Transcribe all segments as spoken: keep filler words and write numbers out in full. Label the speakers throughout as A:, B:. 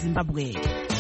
A: Zimbabwe.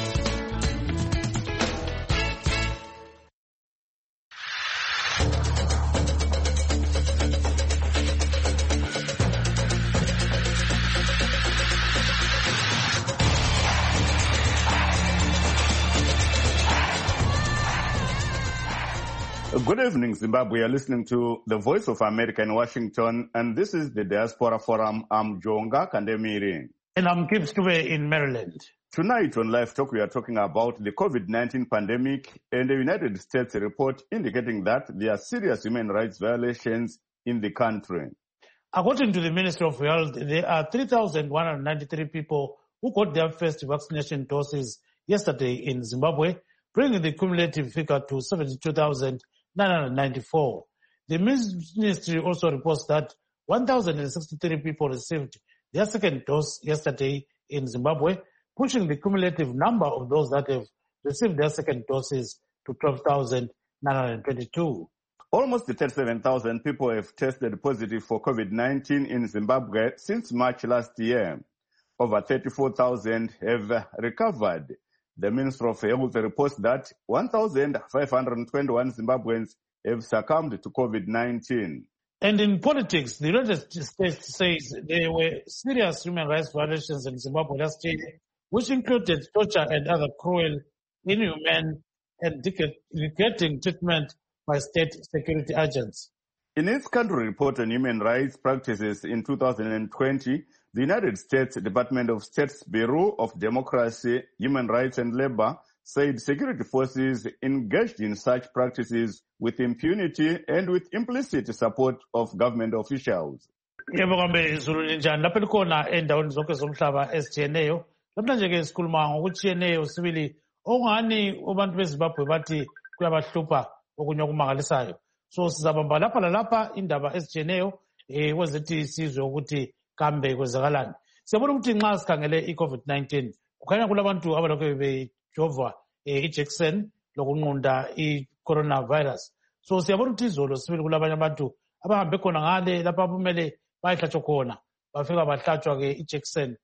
B: Good evening, Zimbabwe. You're listening to the Voice of America in Washington, and this is the Diaspora Forum. I'm Jonga Kandemiri.
C: And I'm Kim Stube in Maryland.
B: Tonight on Live Talk, we are talking about the COVID nineteen pandemic and the United States report indicating that there are serious human rights violations in the country.
C: According to the Ministry of Health, there are three thousand one hundred ninety-three people who got their first vaccination doses yesterday in Zimbabwe, bringing the cumulative figure to seventy-two thousand nine hundred ninety-four. The ministry also reports that one thousand sixty-three people received their second dose yesterday in Zimbabwe, pushing the cumulative number of those that have received their second doses to twelve thousand nine hundred twenty-two.
B: Almost thirty-seven thousand people have tested positive for COVID nineteen in Zimbabwe since March last year. Over thirty-four thousand have recovered. The Minister of Health reports that one thousand five hundred twenty-one Zimbabweans have succumbed to COVID nineteen.
C: And in politics, the United States says there were serious human rights violations in Zimbabwe last year, which included torture and other cruel, inhumane, and degrading treatment by state security agents.
B: In its country report on human rights practices in two thousand twenty, the United States Department of State's Bureau of Democracy, Human Rights and Labor said security forces engaged in such practices with impunity and with implicit support of government officials.
C: Yebo kambe izulu linjani lapho likhona endaweni zonke zomhlaba ezitshiyeneyo namhlanje ke sikhuluma ngokutshiyeneyo sibili okungani abantu beZimbabwe bathi kuyabahlupha okunye okumangalisayo. So sizabamba lapha lalapha indaba ezitshiyeneyo eh kwezithi sizwe ukuthi kambe kwezakalani. Siyabona ukuthi nxa sikhangele i-COVID nineteen kukhanya kulabantu abalokhu bejova ijekiseni lokunqunda i-coronavirus. So siyabona ukuthi izolo sibili kulabanye abantu abahambe khona ngale lapha kumele bayihlatshwe khona bafika bahlatshwa ke ijekiseni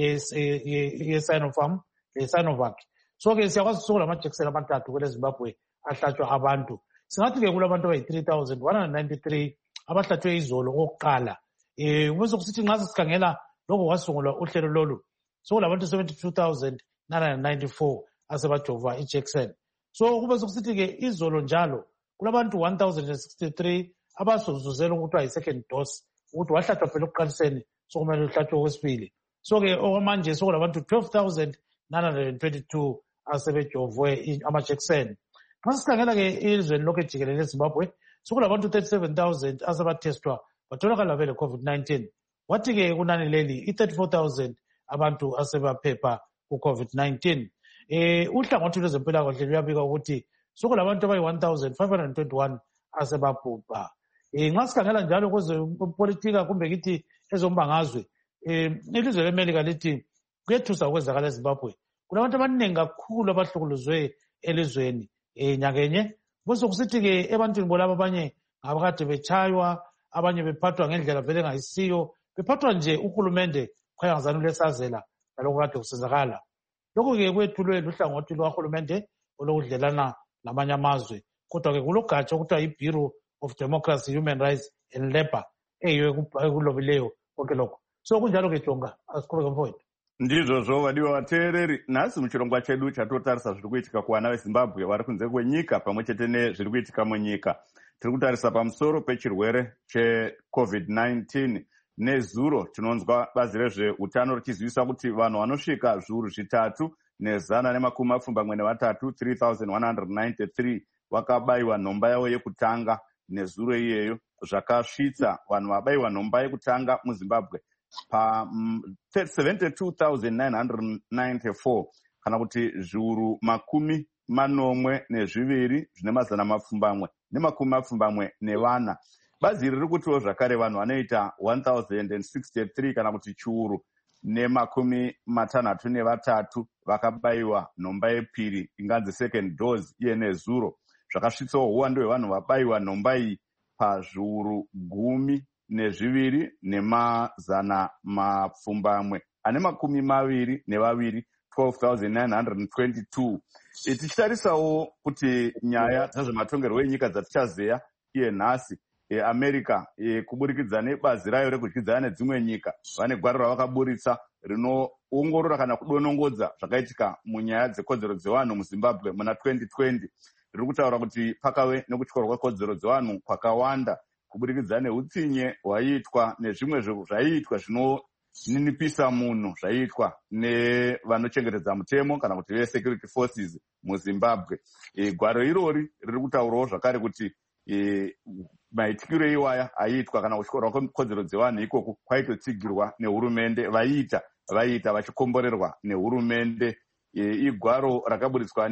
C: ye-Sinopharm le-Sinovac. So ke siyakwazi ukusukula amajekiseni amathathu kwele Zimbabwe ahlatshwa abantu. Singathi ke kulabantu abayi-three thousand one hundred ninety-three abahlatshwe izolo kokuqala. Eh ubese kusithi nxa sikhangela lokho kwasungulwa uhlelo lolu sokulabantu seventy-two thousand nine hundred ninety-four asebajova ijekiseni. So kube sokusithi ke izolo njalo kulabantu one thousand sixty-three abasozuzela ukuthi ayi-second dose ukuthi wahlatshwa phela okuqaliseni sokumele uhlatshwe okwesibili. So ke okwamanje sokulabantu twelve thousand nine hundred twenty-two asebejovwe amajekiseni. Nxa sikhangela ke izweni lokhu jikelele eZimbabwe sokulabantu thirty-seven thousand asebatestwa batholakala vele COVID nineteen. Wathi ke kunani leli i-thirty-four thousand abantu asebaphepha ku-COVID nineteen. Eh uhlangothi lwezempilakahle luyabika ukuthi sokulabantu abayi-one thousand five hundred twenty-one asebabhubha. Eh nxa sikhangela njalo kwezepolitika kumbe kithi ezombangazwe eh ilizwe leMelika lithi kuyethusa ukwenzakala eZimbabwe. Kulabantu abaningi kakhulu abahlukuluzwe elizweni eh nyakenye. Bese kusithi ke ebantwini bolabo abanye ngabakade betshaywa, abanye bephathwa ngendlela vele engayisiyo, bephathwa nje uhulumende khaya ngazani lesazela nalokho kade kusenzakala. Lokho ke kwethulwe luhlangothi lwahulumende olokudlelana namanye amazwe. Kodwa ke kulogatsha okuthiwa yi-Bureau of Democracy, Human Rights and Labor eyiyo ekulobileyo konke lokho. So kunjalo ke Jonga asikhuleke mfowethu.
B: Ndizvo vadiwa vateereri, nhasi muchirongwa chedu chatotarisa zviri kuitika kuvana veZimbabwe vari kunze kwenyika pamwe chete nezviri kuitika munyika. Tiri kutarisa pamusoro pechirwere cheCovid nineteen. Nezuro tinonzwa bazi rezveutano richizivisa kuti vanhu vanosvika zviuru zvitatu nezana nemakumi mapfumbamwe nevatatu three thousand one hundred ninety-three vakabayiwa nhomba yavo yekutanga nezuro iyeyo. Zvakasvitsa vanhu vabayiwa nhomba yekutanga muZimbabwe pa seventy-two thousand nine hundred ninety-four kana kuti zviuru makumi manomwe nezviviri zvine mazana mapfumbamwe nemakumi mapfumbamwe nevana. Bazi riri kutiwo zvakare vanhu vanoita one thousand sixty-three kana kuti chiuru nemakumi matanhatu nevatatu vakabayiwa nhomba yepiri inganzi second dose iye nezuro. Zvakasvitsawo uwandu hwevanhu vabayiwa nhomba iyi pazviuru gumi nezviviri nemazana mapfumbamwe ane makumi maviri nevaviri twelve thousand nine hundred twenty-two. Tichitarisawo kuti nyaya dzezvematongerwo enyika dzatichazeya iye nhasi America kuburikidza nebazi rayo rekudyidzana nedzimwe nyika vane gwaro ravakaburitsa rinoongorora kana kudonongodza zvakaitika munyaya dzekodzero dzevanhu muZimbabwe muna twenty twenty. Riri kutaura kuti pakave nekutyorwa kwekodzero dzevanhu kwakawanda kuburikidza neutsinye hwaiitwa nezvimwe zvaiitwa zvinoninipisa munhu zvaiitwa nevanochengetedza mutemo kana kuti vesecurity forces muZimbabwe. Gwaro irori riri kutaurawo zvakare kuti maitikiro iwaya aiitwa kana kutyorwa kwekodzero dzevanhu ikoko kwaitotsigirwa nehurumende vaiita vaiita vachikomborerwa nehurumende. Igwaro rakaburitswa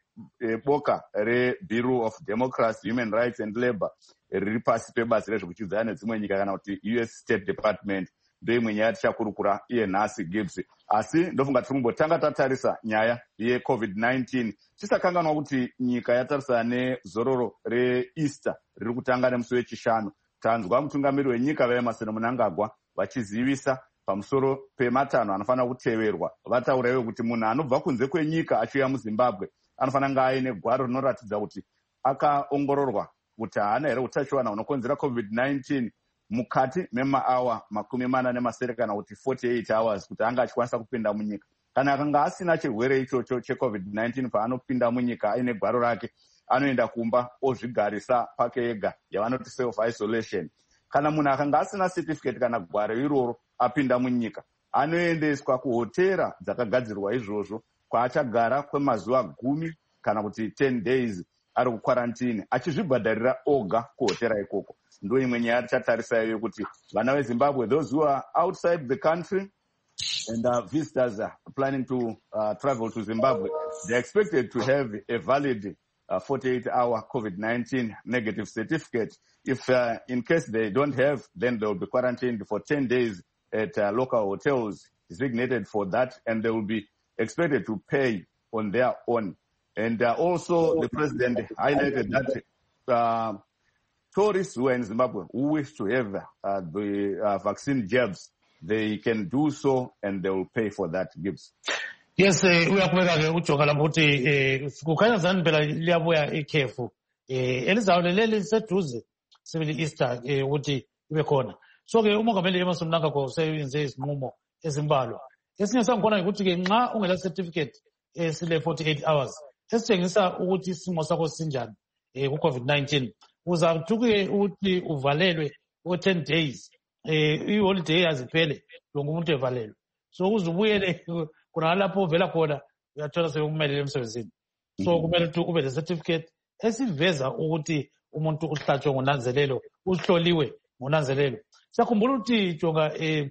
B: neboka reBureau of Democracy, Human Rights and Labour riri pasi pebazi rezvekuchidzana nedzimwe nyika kana kuti U S State Department. Ndoimwe nyaya tichakurukura iye nhasi Gibbs. Asi ndofunga tiri kumbotanga tatarisa nyaya yecovid nineteen tisakanganwa kuti nyika yatarisana nezororo reEaster riri kutanga nemusi wechishanu. Tanzwa mutungamiri wenyika vaEmerson Mnangagwa vachizivisa pamusoro pematanho anofanira kuteverwa. Vataurawo kuti munhu anobva kunze kwenyika achiuya muZimbabwe anofanira kunge aine gwaro rinoratidza kuti akaongororwa kuti haana here utachiwana hunokonzera covid nineteen mukati memaawa makumi mana nemasere kana kuti forty-eight hours kuti anga achikwanisa kupinda munyika. Kana akanga asina chirwere ichocho checovid nineteen paanopinda munyika aine gwaro rake anoenda kumba ozvigarisa pake ega yavanoti self isolation. Kana munhu akanga asina certificate kana gwaro iroro apinda munyika anoendeswa kuhotera dzakagadzirwa izvozvo kwaachagara kwemazuva gumi kana kuti ten days ari kukwarantini achizvibhadharira oga kuhotera ikoko. Ndo imwe nyaya tichatarisa iyo kuti vana veZimbabwe, those who are outside the country and uh, visitors are planning to uh, travel to Zimbabwe, they're expected to have a valid uh, forty-eight hour covid nineteen negative certificate. If uh, in case they don't have, then they will be quarantined for ten days at uh, local hotels designated for that, and they will be expected to pay on their own. And uh, also the president highlighted that uh, tourists who are in Zimbabwe who wish to have uh, the uh, vaccine jabs, they can do so and they will pay for that. Gibbs.
C: Yes, uyakubeka ke uJoga lapho ukuthi kukhanya zani phela liyabuya ikhefu elizawuleleli seduze sibili Easter ukuthi ibe khona. So ke umongameli Emmerson Mnangagwa useyenze izinqumo ezimbalwa. Esinye sangikhona ukuthi ke nxa ungela certificate esile forty-eight hours esitshengisa ukuthi isimo sakho sinjani ku covid nineteen uzathuke ukuthi uvalelwe o ten days i-holiday aziphele lonke umuntu evalelwe. So uzubuyele kuna lapho uvela khona uyathola sekumelele emsebenzini. So kumele ukuthi ube le certificate esiveza ukuthi umuntu uhlatshwe ngonanzelelo, uhloliwe ngonanzelelo. Siyakhumbula ukuthi Jonga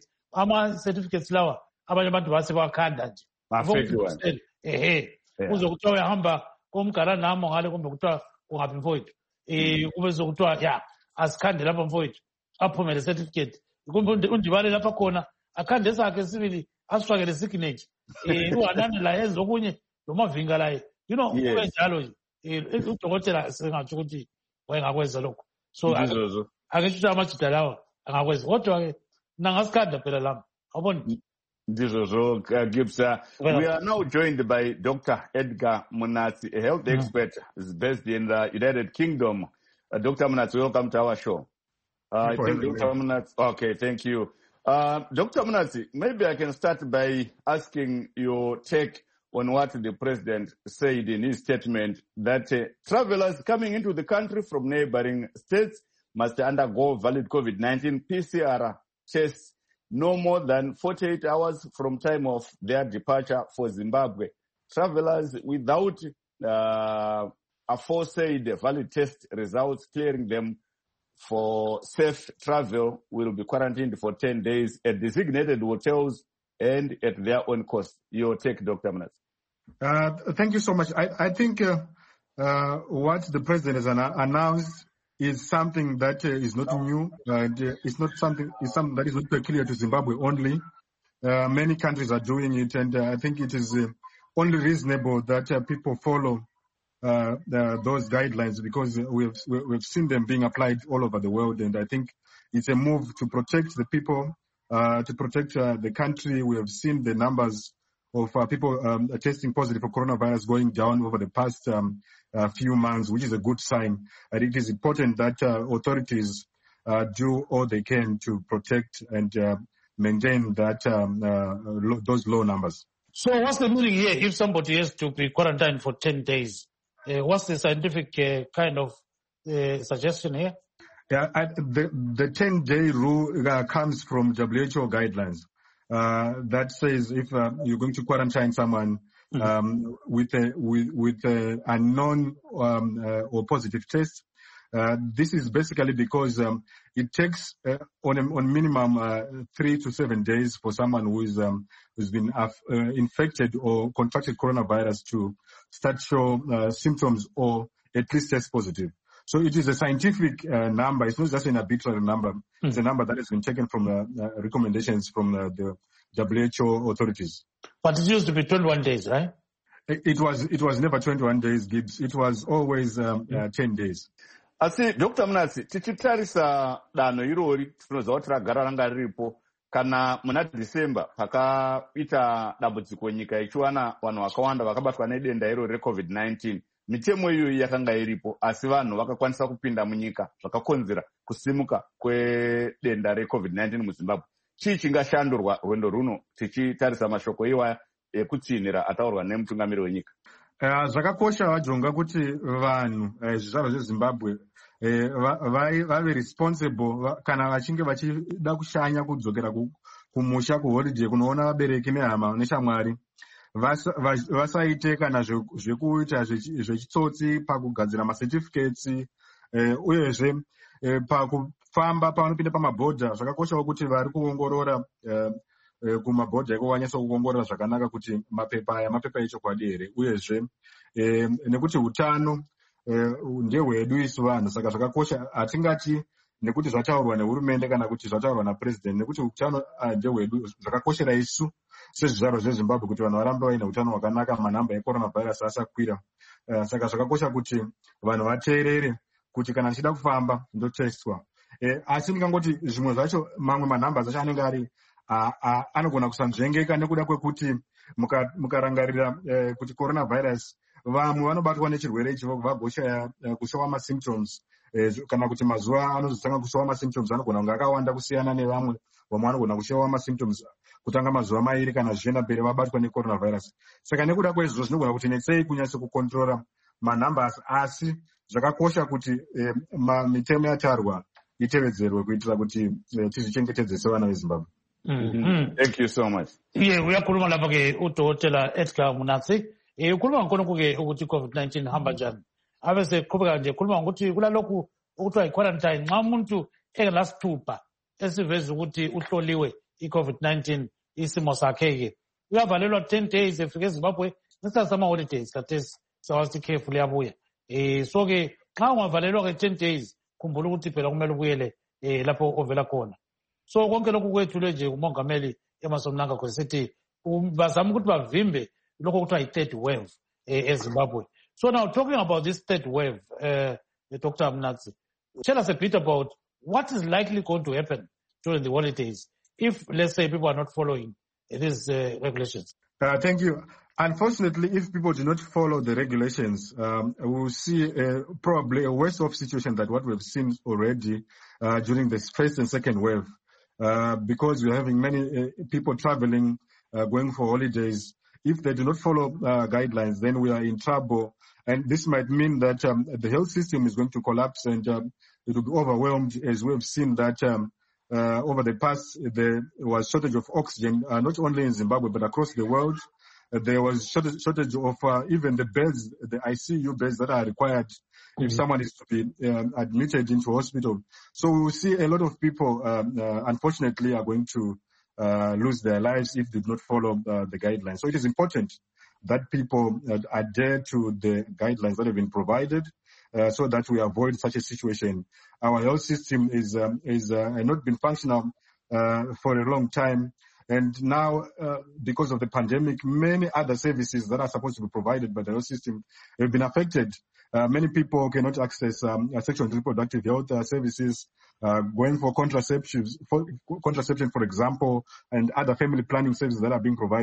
C: ama certificates lawa abanye abantu base bakhanda nje.
B: Bafekiwe.
C: Ehe. Uzokuthiwa uyahamba komgaranamo ngale kumbe kuthiwa ungaphi mfowethu. Eh kube zokuthiwa ya asikhande lapha mfowethu aphume le certificate. Kumbe undibale lapha khona akhande sakhe sibili asifakele signature. Eh uhanane la yenza okunye lomavinga laye. You know kube njalo nje. Eh udokotela sengathi ukuthi wayengakwenza lokho. So akesho amajida lawa angakwenza. Kodwa ke nangasikhanda phela lapha. Awuboni?
B: Ndizozo Gibbs. We are now joined by Doctor Edgar Munatsi, a health mm. expert is based in the United Kingdom. Uh, Doctor Munatsi, welcome to our show. Uh, I think Doctor Munatsi, okay, thank you. Uh, Doctor Munatsi, maybe I can start by asking your take on what the president said in his statement that uh, travelers coming into the country from neighboring states must undergo valid covid nineteen P C R tests no more than forty-eight hours from time of their departure for Zimbabwe. Travelers without uh, aforesaid valid test results clearing them for safe travel will be quarantined for ten days at designated hotels and at their own cost. Your take, Doctor Munatsi.
A: Uh, thank you so much. I, I think uh, uh, what the president has an- announced is something that uh, is not new. Uh, it's not something. It's something that is not peculiar to Zimbabwe only. Uh, many countries are doing it, and uh, I think it is uh, only reasonable that uh, people follow uh, the, those guidelines because we've we've seen them being applied all over the world, and I think it's a move to protect the people, uh, to protect uh, the country. We have seen the numbers of uh, people um, testing positive for coronavirus going down over the past um, uh, few months, which is a good sign. And it is important that uh, authorities uh, do all they can to protect and uh, maintain that um, uh, lo- those low numbers.
C: So what's the meaning here if somebody has to be quarantined for ten days? Uh, what's the scientific uh, kind of uh, suggestion here?
A: Yeah, I, the the ten-day rule uh, comes from W H O guidelines uh, that says if uh, you're going to quarantine someone um, mm-hmm. with a with, with a, a known um, uh, or positive test, uh, this is basically because um, it takes uh, on a, on minimum uh, three to seven days for someone who is um, who's been uh, infected or contracted coronavirus to start show uh, symptoms or at least test positive. So it is a scientific uh, number. It's not just an arbitrary number. Mm-hmm. It's a number that has been taken from uh, uh, recommendations from uh, the W H O authorities.
C: But it used to be twenty-one days, right?
A: It, it was it was never twenty-one days, Gibbs. It was always um, uh, ten days.
B: Asi Doctor Munatsi, tichitarisa danho irori tinoziva kuti ragara ranga riripo kana muna December pakaita dambudziko nyika ichiwana vanhu vakawanda vakabatwa nedenda irori reCovid nineteen. Mitemo iyoyi yakanga iripo asi vanhu vakakwanisa kupinda munyika zvakakonzera kusimuka kwedenda reCovid nineteen muZimbabwe. Chii chingashandurwa rwendo runo tichitarisa mashoko iwaya ekutsinhira ataurwa nemutungamiri wenyika?
A: Uh, zvakakosha vajonga kuti vanhu uh, zvizvarwa zveZimbabwe uh, vave va, responsible va, kana vachinge vachida kushanya kudzokera kumusha kuholiday kunoona vabereki nehama neshamwari vasaite kana zvekuita zvechitsotsi pakugadzira macertificates uh, uyezve uh, pakufamba pavanopinda pamabhodha. Zvakakoshawo kuti vari kuongorora uh, kumabhodha iko vanyasa kuongorora zvakanaka kuti mapepa aya mapepa echokwadi here, uyezve eh, nekuti utano eh, ndehwedu isu vanhu. Saka zvakakosha, hatingati nekuti zvataurwa nehurumende kana kuti zvataurwa napresident, nekuti utano ndehwedu. Zvakakoshera isu sezvizvarwa zveZimbabwe kuti vanhu varambe vaine utano hwakanaka, manhamba ecoronavhairus asakwira. Uh, saka zvakakosha kuti vanhu vateerere kuti kana tichida kufamba ndotestwa. Eh, asi ndingangoti zvimwe zvacho mamwe manhamba acho anenge ari Uh, uh, anogona kusanzvengeka nekuda kwekuti mukarangarira muka uh, kuti coronavirus vamwe vanobatwa nechirwere ichi vagoshaya uh, kushowa masymptoms uh, kana kuti mazuva anozotanga kushowa masymptoms anogona kunge akawanda kusiyana nevamwe. Vamwe vanogona kushowa masymptoms kutanga mazuva mairi kana zvichienda mberi vabatwa necoronavirus. Saka nekuda kwezvo zvinogona kuti netsei kunyatsa kukontrora manhambers, asi zvakakosha kuti uh, mitemo yatarwa itevedzerwe kuitira kuti uh, tizvichengetedze sevana veZimbabwe.
B: Mm-hmm. Thank you so much.
C: Yeah, uyakhuluma lapha ke uDokotela Edgar Munatsi. Eh ukhuluma ngikho ke ukuthi COVID nineteen hamba njani. Abe seqhubeka nje ukhuluma ukuthi kulalokhu ukuthiwa i-quarantine nxa umuntu engelasithupha esiveza ukuthi uhloliwe i-COVID nineteen isimo sakhe ke uyavalelwa ten days efike eZimbabwe ngesikhathi sama-holidays kathesi sawathi ikhefu liyabuya. Eh so ke nxa ungavalelwa ke ten days khumbula ukuthi phela kumele ubuyele eh lapho ovela khona. So konke lokhu kwethulwe nje umongameli Emmerson Mnangagwa sithi bazama ukuthi bavimbe lokho kuthiwa i-third wave eZimbabwe. So now talking about this third wave, uh, Doctor Munatsi, tell us a bit about what is likely going to happen during the holidays if, let's say, people are not following these uh, regulations.
A: Uh, thank you. Unfortunately, if people do not follow the regulations, um, we'll see uh, probably a worse off situation than what we've seen already uh, during the first and second wave. Uh, because we're having many uh, people traveling, uh, going for holidays. If they do not follow uh, guidelines, then we are in trouble. And this might mean that um, the health system is going to collapse and um, it will be overwhelmed, as we have seen that um, uh, over the past there was shortage of oxygen, uh, not only in Zimbabwe, but across the world. Uh, there was shortage, shortage of uh, even the beds, the I C U beds that are required if someone is to be um, admitted into hospital. So we see a lot of people, um, uh, unfortunately, are going to uh, lose their lives if they do not follow uh, the guidelines. So it is important that people uh, adhere to the guidelines that have been provided uh, so that we avoid such a situation. Our health system is um, is uh, not been functional uh, for a long time. And now, uh, because of the pandemic, many other services that are supposed to be provided by the health system have been affected. Uh, many people cannot access um, sexual and reproductive health uh, services, uh, going for contraceptives, for contraception, for example, and other family planning services that are being provided.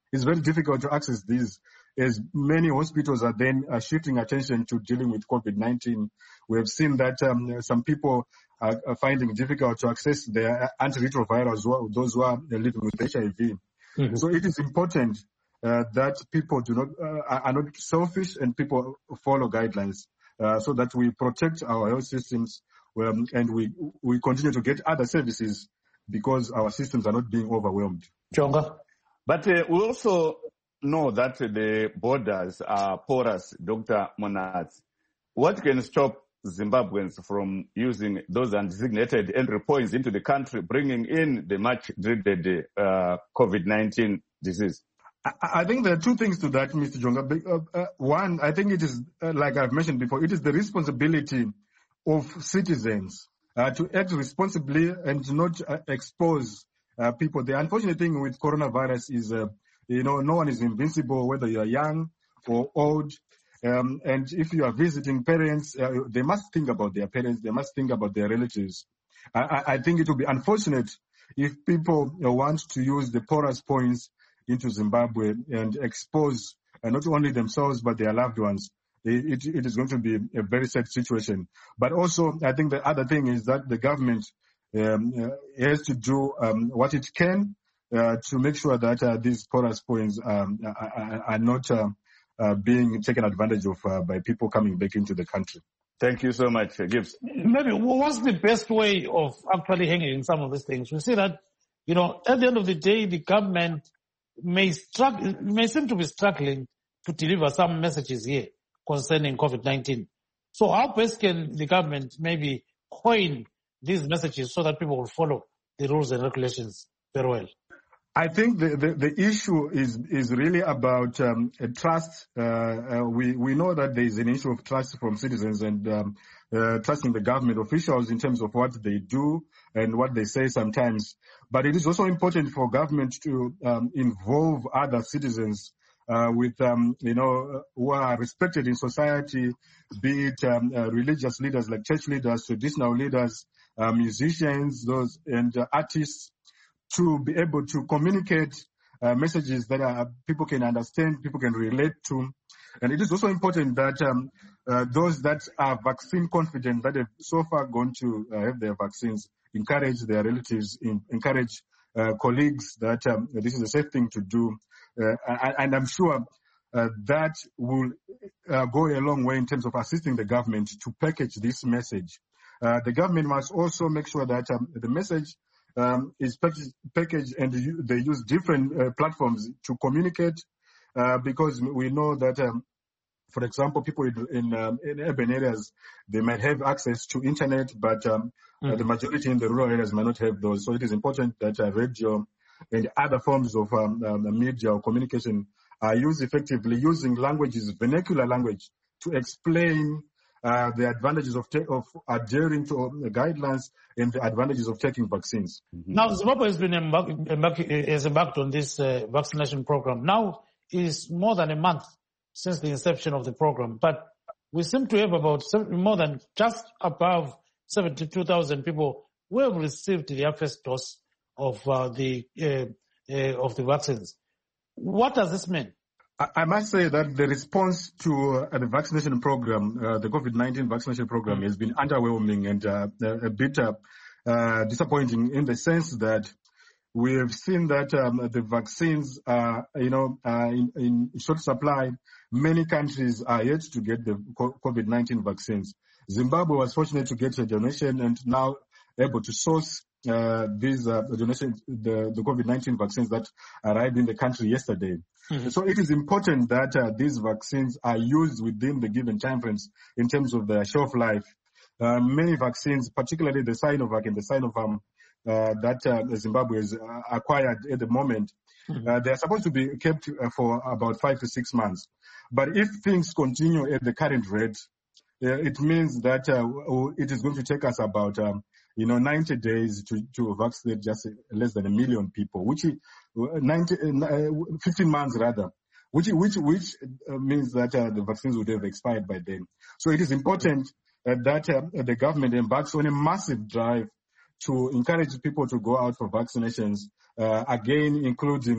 A: it's very difficult to access these, as many hospitals are then uh, shifting attention to dealing with COVID nineteen. We have seen that um, some people are, are finding it difficult to access their antiretrovirals, those who are living with H I V. Mm-hmm. So it is important uh, that people do not uh, are not selfish and people follow guidelines uh, so that we protect our health systems um, and we we continue to get other services because our systems are not being overwhelmed.
C: Jonga.
B: But uh, we also know that the borders are porous, Doctor Monaz. What can stop Zimbabweans from using those undesignated entry points into the country, bringing in the much-dreaded uh, COVID nineteen disease?
A: I, I think there are two things to that, Mister Jonga. Uh, uh, one, I think it is, uh, like I've mentioned before, it is the responsibility of citizens uh, to act responsibly and not uh, expose uh, people. The unfortunate thing with coronavirus is, uh, you know, no one is invincible, whether you are young or old. Um, and if you are visiting parents, uh, they must think about their parents. They must think about their relatives. I, I think it would be unfortunate if people uh, want to use the porous points into Zimbabwe and expose uh, not only themselves but their loved ones. It, it, it is going to be a very sad situation. But also, I think the other thing is that the government um, uh, has to do um, what it can uh, to make sure that uh, these porous points um, are, are not uh, Uh, being taken advantage of uh, by people coming back into the country.
B: Thank you so much, Gibbs.
C: Maybe what's the best way of actually handling some of these things? We see that, you know, at the end of the day, the government may struggle, may seem to be struggling to deliver some messages here concerning COVID nineteen. So how best can the government maybe coin these messages so that people will follow the rules and regulations very well?
A: I think the, the, the issue is is really about um, trust. Uh, uh, we we know that there is an issue of trust from citizens and um, uh, trusting the government officials in terms of what they do and what they say sometimes. But it is also important for government to um, involve other citizens uh, with um, you know who are respected in society, be it um, uh, religious leaders like church leaders, traditional leaders, uh, musicians, those and uh, artists, to be able to communicate uh, messages that uh, people can understand, people can relate to. And it is also important that um, uh, those that are vaccine confident, that have so far gone to uh, have their vaccines, encourage their relatives, in, encourage uh, colleagues that um, this is a safe thing to do. Uh, and, and I'm sure uh, that will uh, go a long way in terms of assisting the government to package this message. Uh, the government must also make sure that um, the message Um, is packaged and they use different uh, platforms to communicate uh, because we know that, um, for example, people in, in, um, in urban areas, they might have access to internet, but um, mm-hmm. uh, the majority in the rural areas might not have those. So it is important that uh, radio and other forms of um, um, media or communication are used effectively, using languages, vernacular language, to explain Uh, the advantages of, ta- of adhering to uh, guidelines and the advantages of taking vaccines.
C: Mm-hmm. Now, Zimbabwe has been embarked, embarked, has embarked on this uh, vaccination program. Now is more than a month since the inception of the program, but we seem to have about seven, more than just above seventy-two thousand people who have received their first dose of uh, the uh, uh, of the vaccines. What does this mean?
A: I must say that the response to uh, the vaccination program, uh, the COVID nineteen vaccination program, mm-hmm. has been underwhelming and uh, a bit uh, uh, disappointing in the sense that we have seen that um, the vaccines are, you know, uh, in, in short supply. Many countries are yet to get the COVID nineteen vaccines. Zimbabwe was fortunate to get a donation and now able to source uh, these uh, donations, the, the COVID nineteen vaccines that arrived in the country yesterday. Mm-hmm. So it is important that uh, these vaccines are used within the given time frames in terms of their shelf life. Uh, many vaccines, particularly the Sinovac and the Sinopharm uh, that uh, Zimbabwe has uh, acquired at the moment, mm-hmm. uh, they are supposed to be kept uh, for about five to six months. But if things continue at the current rate, uh, it means that uh, it is going to take us about um, you know, ninety days to, to vaccinate just less than a million people, which is ninety, uh, fifteen months rather, which, which, which means that uh, the vaccines would have expired by then. So it is important uh, that uh, the government embarks on a massive drive to encourage people to go out for vaccinations, uh, again, including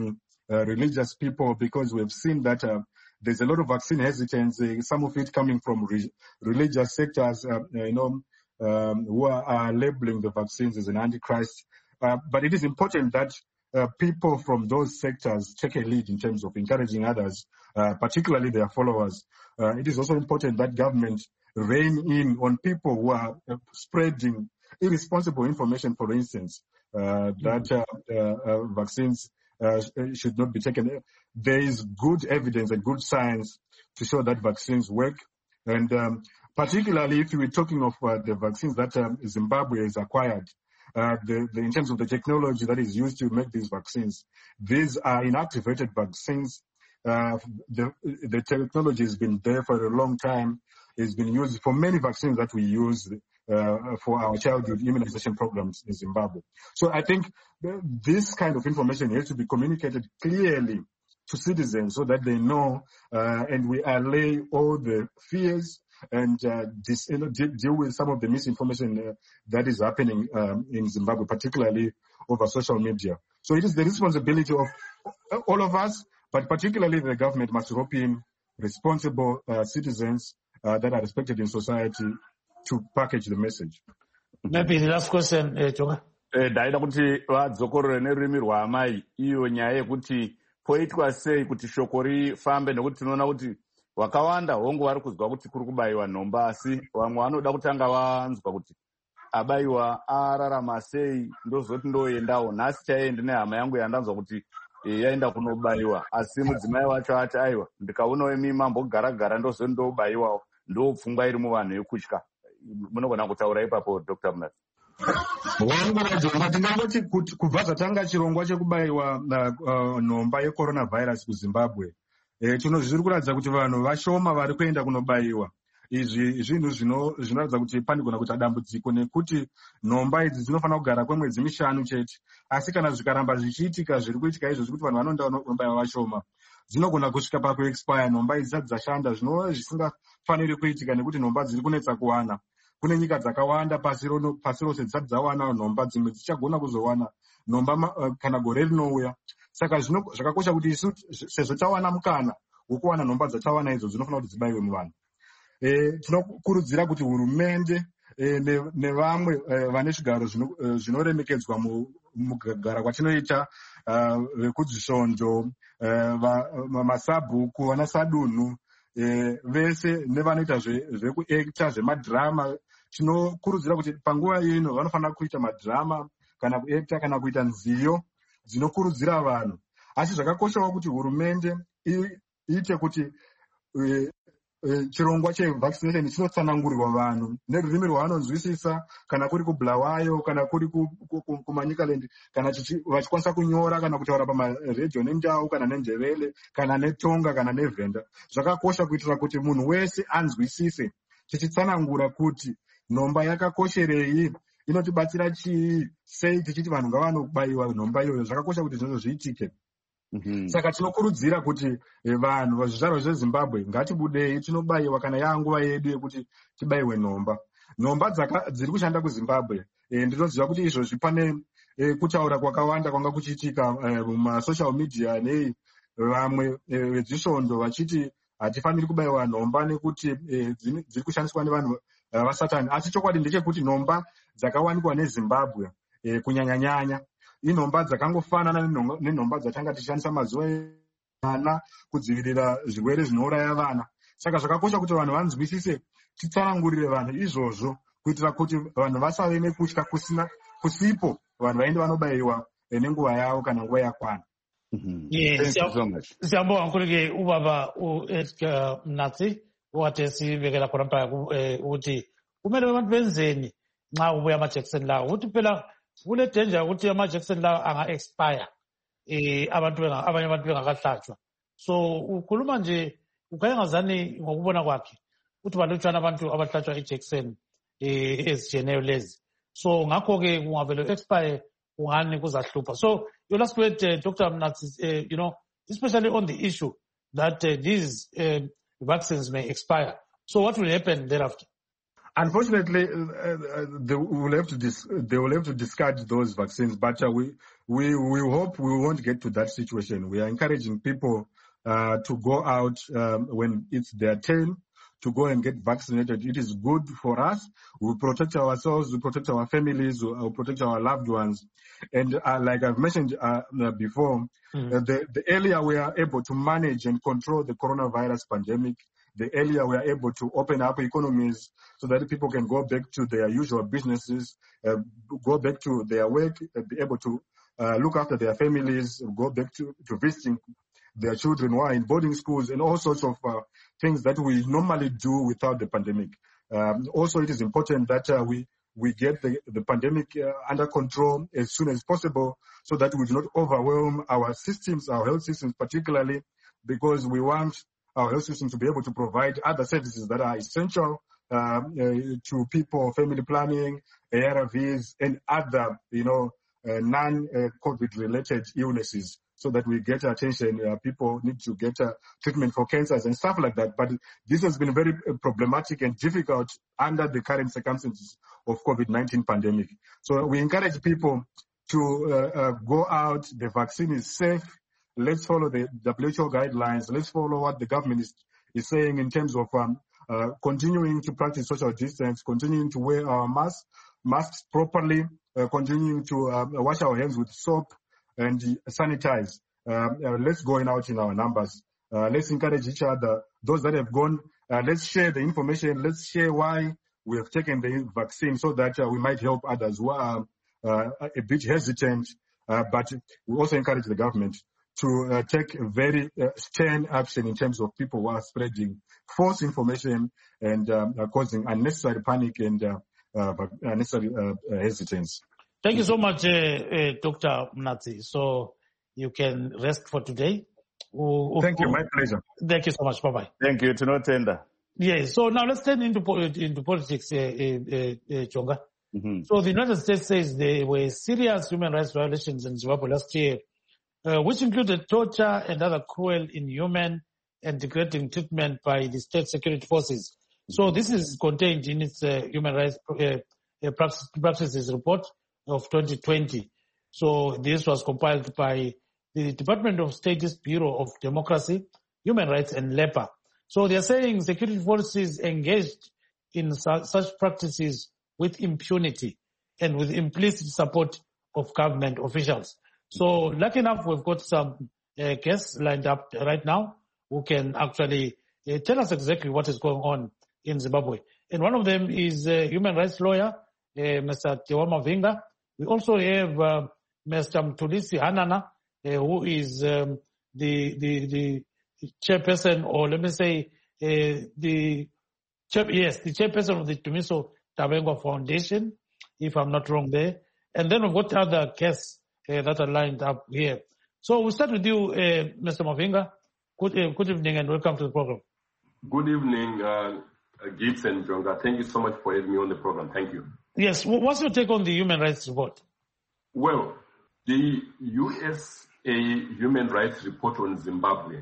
A: uh, religious people, because we've seen that uh, there's a lot of vaccine hesitance, uh, some of it coming from re- religious sectors, uh, you know, um, who are, are labeling the vaccines as an antichrist. Uh, but it is important that uh, people from those sectors take a lead in terms of encouraging others, uh, particularly their followers. Uh, it is also important that government rein in on people who are uh, spreading irresponsible information, for instance, uh, that uh, uh, uh, vaccines uh, should not be taken. There is good evidence and good science to show that vaccines work. And um, particularly if we're talking of uh, the vaccines that um, Zimbabwe has acquired, uh, the, the, in terms of the technology that is used to make these vaccines, these are inactivated vaccines. Uh, the, the technology has been there for a long time. It's been used for many vaccines that we use uh, for our childhood immunization programs in Zimbabwe. So I think this kind of information has to be communicated clearly to citizens so that they know, uh, and we allay all the fears and uh, dis, you know, de- deal with some of the misinformation uh, that is happening um, in Zimbabwe, particularly over social media. So it is the responsibility of all of us, but particularly the government must rope in responsible uh, citizens uh, that are respected in society to package the message.
C: Maybe the last question, uh, Jonga.
B: ndaida kuti vadzokorore nerurimi rwaamai iyo nyaya yekuti poitwa sei kuti shoko rifambe, nekuti tinoona kuti wakawanda hongu vari kuzwa kuti kuri kubayiwa nhomba, asi vamwe vanoda kutanga vanzwa kuti abayiwa ararama sei ndozoti ndoendawo. Nhasi chaiye ndine hama yangu yandanzwa kuti e, yaenda kunobayiwa, asi mudzimai wacho ati aiwa ndikaonawo mima mbogara-gara ndozoti ndobayiwawo. Ndo pfungwa iri muvanhu yekutya. Munogona kutaura ipapo Doctor Mnathi?
A: Wangu vajonga tingangoti kuti kubva zvatanga chirongwa chekubayiwa uh, nhomba yecoronavirus kuZimbabwe, e, chino zviri kuratidza kuti vanhu vashoma vari kuenda kunobayiwa. Izvi zvinhu zvinoratidza kuti panogona kuita dambudziko, nekuti nhomba idzi dzinofanira kugara kwemwedzi mishanu chete, asi kana zvikaramba zvichiitika zviri kuitika izvo zvekuti vanhu vanoenda kunobayiwa vashoma, dzinogona kusvika pakuexpire nhomba idzi dzisati dzashanda, zvinova zvisingafaniri kuitika nekuti nhomba dziri kunetsa kuwana. Kune nyika dzakawanda pasi rose dzisati dzawana nhomba, dzimwe dzichagona kuzowana nhomba uh, kana gore rinouya. Saka zvakakosha kuti isu sezvo tawana mukana wokuwana nhomba dzatawana idzo dzinofanira kuti dzibayiwe muvanhu. E, tinokurudzira kuti hurumende e, nevamwe e, vane zvigaro zvinoremekedzwa e, mukugara kwatinoita vekudzisvondo, uh, masabhuku, vana sadunhu, e, vese nevanoita zvekuekta zvemadhirama. Tinokurudzira kuti panguva ino vanofanira kuita madhirama kana kuekta kana kuita nziyo dzinokurudzira vanhu. Asi zvakakoshawo kuti hurumende iite kuti e, chirongwa chevaccination chinotsanangurirwa vanhu nerurimi rwavanonzwisisa, kana kuri kuBulawayo kana kuri kuManyikaland, kana vachikwanisa kunyora kana kutaura pamaredhiyo nendau kana nendevele kana netonga kana nevhenda. Zvakakosha kuitira kuti munhu wese anzwisise, tichitsanangura kuti nhomba yakakosherei, inotibatsira chii, sei tichiti vanhu ngavanobayiwa nhomba iyoyo. Zvakakosha kuti zvinhu zviitike. Mm-hmm. Saka tinokurudzira kuti vanhu vazvizvarwa zveZimbabwe ngatibudei tinobayiwa kana yanguva yedu yekuti tibayiwe nhomba. Nhomba dziri kushanda kuZimbabwe, e, ndinoziva kuti izvozvi pane e, kutaura kwakawanda kwanga kuchiitika mumasocial media nei vamwe vedzisvondo e, vachiti hatifaniri kubayiwa nhomba nekuti e, dziri kushandiswa nevanhu uh, vasatani. Asi chokwadi ndechekuti nhomba dzakawanikwa neZimbabwe e, kunyanya-nyanya inhomba dzakangofanana nenhomba dzatanga tichishandisa mazuva ana kudzivirira zvirwere zvinouraya vana. Saka zvakakosha kuti vanhu vanzwisise, titsanangurire vanhu izvozvo kuitira kuti vanhu vasave nekutya kusina kusipo, vanhu vaende vanobayiwa nenguva yavo kana nguva yakwana.
C: Siyabonga kakhulu-ke ubaba u-Edgar Mnathi okade sibekela khona mpaka ukuthi kumele abantu benzeni nxa kubuya amajekiseni lawo, ukuthi phela kule danger ukuthi amajekiseni lawo anga-expire eh abantu abanye abantu bengakahlatshwa. So ukhuluma nje ukhayengazani ngokubona kwakhe ukuthi balutshwana abantu abahlatshwa ijekiseni eh ezijeneyo lezi. So ngakho-ke kungavele expire kungani kuzahlupha. So your last word, uh, Doctor Mnathi, uh, you know, especially on the issue that uh, these uh, vaccines may expire. So what will happen thereafter?
A: Unfortunately, uh, they will have to dis- they will have to discard those vaccines. But uh, we we we hope we won't get to that situation. We are encouraging people uh, to go out um, when it's their turn to go and get vaccinated. It is good for us. We protect ourselves, we protect our families, we protect our loved ones. And uh, like I've mentioned uh, before, mm-hmm. uh, the, the earlier we are able to manage and control the coronavirus pandemic, the earlier we are able to open up economies so that people can go back to their usual businesses, uh, go back to their work, uh, be able to uh, look after their families, go back to, to visiting their children who are in boarding schools, and all sorts of uh, things that we normally do without the pandemic. Um, also, it is important that uh, we we get the, the pandemic uh, under control as soon as possible so that we do not overwhelm our systems, our health systems particularly, because we want our health system to be able to provide other services that are essential uh, uh, to people, family planning, A R Vs, and other, you know, uh, non-COVID related illnesses, so that we get attention. Uh, people need to get uh, treatment for cancers and stuff like that. But this has been very problematic and difficult under the current circumstances of COVID nineteen pandemic. So we encourage people to uh, uh, go out. The vaccine is safe. Let's follow the W H O guidelines. Let's follow what the government is, is saying in terms of um, uh, continuing to practice social distance, continuing to wear our masks, masks properly, uh, continuing to uh, wash our hands with soap and sanitize. Uh, uh, let's go in out in our numbers. Uh, let's encourage each other. Those that have gone, uh, let's share the information. Let's share why we have taken the vaccine so that uh, we might help others who are uh, a bit hesitant. Uh, but we also encourage the government to uh, take very uh, stern action in terms of people who are spreading false information and um, uh, causing unnecessary panic and uh, uh, unnecessary uh, uh, hesitance.
C: Thank you so much, uh, uh, Doctor Mnathi. So you can rest for today. Uh,
A: Thank
C: uh,
A: you, my pleasure.
C: Thank you so much. Bye-bye.
B: Thank you. To no tender.
C: Yes. So now let's turn into into politics, uh, uh, uh, Chonga.
B: Mm-hmm.
C: So the United States says there were serious human rights violations in Zimbabwe last year, uh, which included torture and other cruel, inhuman, and degrading treatment by the state security forces. So this is contained in its uh, human rights uh, uh, practices report of twenty twenty. So this was compiled by the Department of State's Bureau of Democracy, Human Rights and Labor. So they're saying security forces engaged in su- such practices with impunity and with implicit support of government officials. So lucky enough, we've got some uh, guests lined up right now who can actually uh, tell us exactly what is going on in Zimbabwe. And one of them is a human rights lawyer, uh, Mister Tewa Mavinga. We also have uh, Mister Mtulisi Hanana, uh, who is um, the, the the chairperson, or let me say, uh, the chair, yes, the chairperson of the Tumiso Tabengwa Foundation, if I'm not wrong there. And then we've got other guests uh, that are lined up here. So we'll start with you, uh, Mister Mavinga. Good, uh, good evening and welcome to the program.
D: Good evening, uh, Gibbs and Jonga. Thank you so much for having me on the program. Thank you.
C: Yes. What's your take on the human rights report?
D: Well, the U S A Human Rights Report on Zimbabwe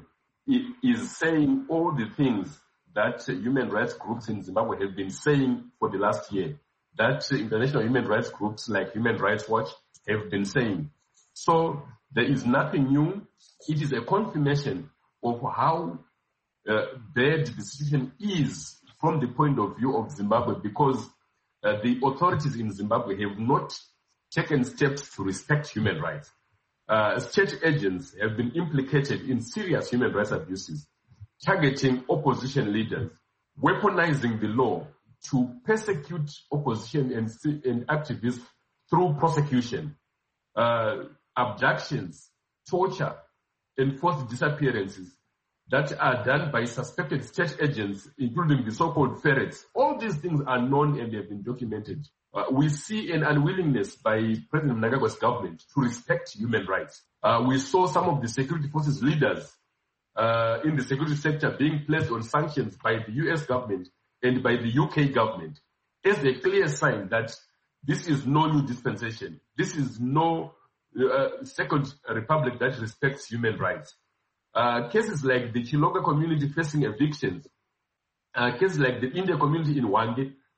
D: is saying all the things that human rights groups in Zimbabwe have been saying for the last year, that international human rights groups like Human Rights Watch have been saying. So there is nothing new. It is a confirmation of how uh, bad the situation is from the point of view of Zimbabwe, because uh, the authorities in Zimbabwe have not taken steps to respect human rights. Uh, state agents have been implicated in serious human rights abuses, targeting opposition leaders, weaponizing the law to persecute opposition and, and activists through prosecution, uh, abductions, torture, and forced disappearances that are done by suspected state agents, including the so-called ferrets. All these things are known and have been documented. Uh, we see an unwillingness by President Mnangagwa's government to respect human rights. Uh, we saw some of the security forces leaders uh, in the security sector being placed on sanctions by the U S government and by the U K government as a clear sign that this is no new dispensation. This is no uh, second republic that respects human rights. Uh, cases like the Chilonga community facing evictions, uh, cases like the India community in Hwange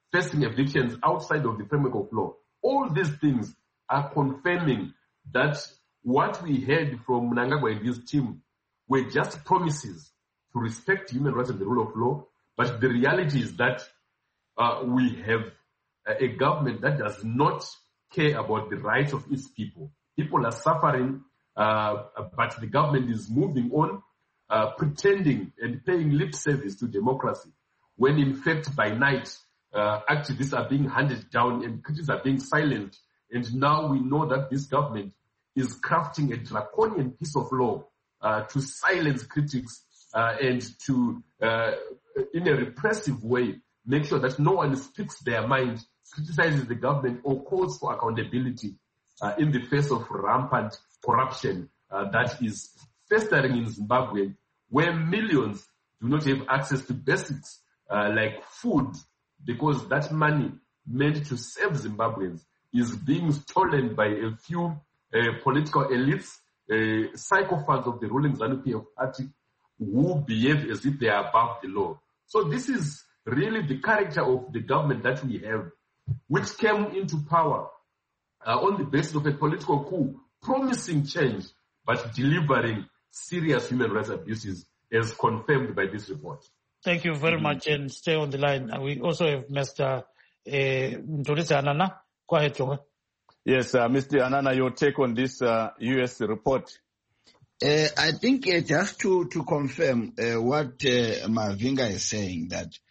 D: facing evictions outside of the framework of law. All these things are confirming that what we heard from Mnangagwa and his team were just promises to respect human rights and the rule of law, but the reality is that uh, we have a, a government that does not care about the rights of its people. People are suffering, uh, but the government is moving on, uh, pretending and paying lip service to democracy, when in fact by night, uh, activists are being handed down and critics are being silenced. And now we know that this government is crafting a draconian piece of law uh, to silence critics uh, and to, uh, in a repressive way, make sure that no one speaks their mind, criticizes the government, or calls for accountability uh, in the face of rampant corruption uh, that is festering in Zimbabwe, where millions do not have access to basics uh, like food, because that money meant to save Zimbabweans is being stolen by a few uh, political elites, uh, sycophants of the ruling ZANU-P F party, who behave as if they are above the law. So this is really the character of the government that we have, which came into power uh, on the basis of a political coup, promising change, but delivering serious human rights abuses, as confirmed by this report.
C: Thank you very mm-hmm. much, and stay on the line. We also have Mister Mtolisi uh, Anana. Go ahead, Jonga.
B: Yes, uh, Mister Anana, your take on this uh, U S report?
E: Uh, I think uh, just to, to confirm uh, what uh, Mavinga is saying, that uh,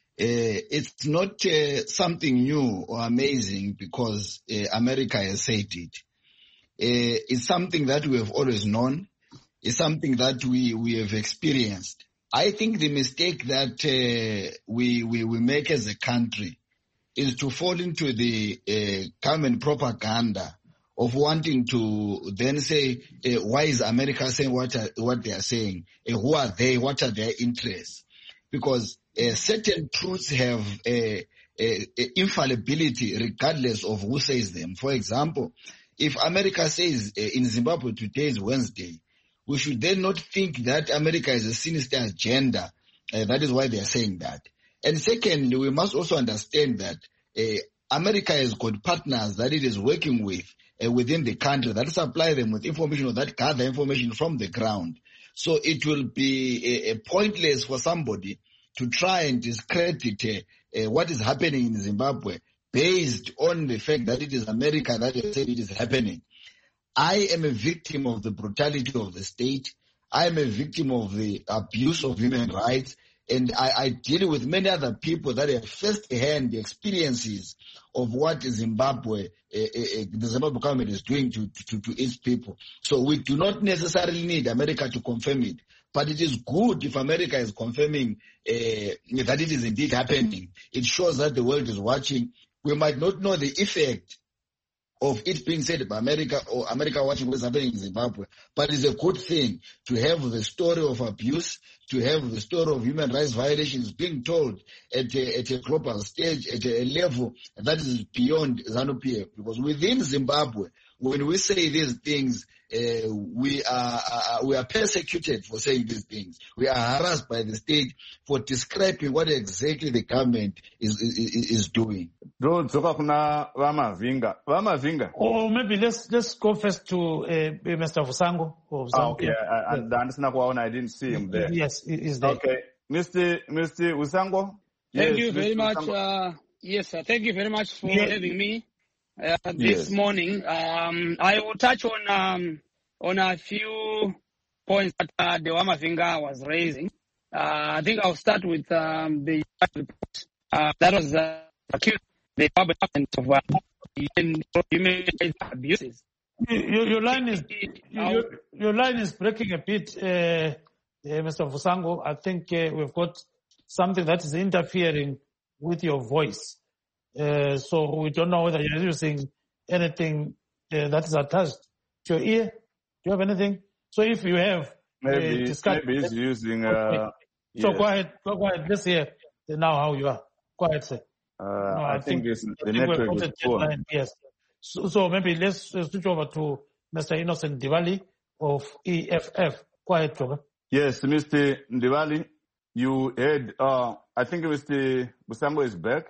E: it's not uh, something new or amazing because uh, America has said it. Uh, it's something that we have always known. It's something that we, we have experienced. I think the mistake that uh, we, we, we make as a country is to fall into the uh, common propaganda of wanting to then say, uh, why is America saying what, are, what they are saying? Uh, who are they? What are their interests? Because uh, certain truths have uh, uh, infallibility regardless of who says them. For example, if America says uh, in Zimbabwe today is Wednesday, we should then not think that America is a sinister agenda. Uh, that is why they are saying that. And secondly, we must also understand that uh, America has got partners that it is working with uh, within the country that supply them with information or that gather information from the ground. So it will be uh, pointless for somebody to try and discredit uh, uh, what is happening in Zimbabwe based on the fact that it is America that has said it is happening. I am a victim of the brutality of the state. I am a victim of the abuse of human rights. And I, I deal with many other people that have first-hand experiences of what Zimbabwe, uh, uh, the Zimbabwe government is doing to, to, to its people. So we do not necessarily need America to confirm it. But it is good if America is confirming uh, that it is indeed happening. It shows that the world is watching. We might not know the effect of it being said by America or America watching what's happening in Zimbabwe. But it's a good thing to have the story of abuse, to have the story of human rights violations being told at a, at a global stage, at a level that is beyond ZANU-P F. Because within Zimbabwe, when we say these things, uh, we are uh, we are persecuted for saying these things. We are harassed by the state for describing what exactly the government is is, is doing.
B: Or
C: maybe let's let's go first to uh, Mister Vusango.
B: Oh, okay, I, I, I didn't see him there.
C: Yes, is there.
B: Okay, Mister Mister Vusango.
F: Thank
B: yes,
F: you very
B: Mister
F: much. Uh, yes, sir. Thank you very much for
C: yes.
F: having me uh, this
B: yes.
F: morning. Um, I will touch on um, on a few points that uh, the Mavinga was raising. Uh, I think I'll start with um, the report uh, that was uh, accused the government of uh, human rights abuses.
C: Your, your line is your, your line is breaking a bit, uh, uh, Mister Vusango. I think uh, we've got something that is interfering with your voice. Uh, so we don't know whether you're using anything uh, that is attached to your ear. Do you have anything? So if you have,
B: maybe,
C: uh,
B: maybe he's using. Uh,
C: so
B: yes.
C: go ahead, go, go ahead. Let's hear now how you are. Go ahead, sir.
B: Uh,
C: no,
B: I, I think, think it's the network is poor.
C: Yes. So, so maybe let's uh, switch over to Mister Innocent Ndibali of E F F. Go ahead, Joga.
B: Yes, Mister Ndibali, you heard. Uh, I think Mister Vusango is back.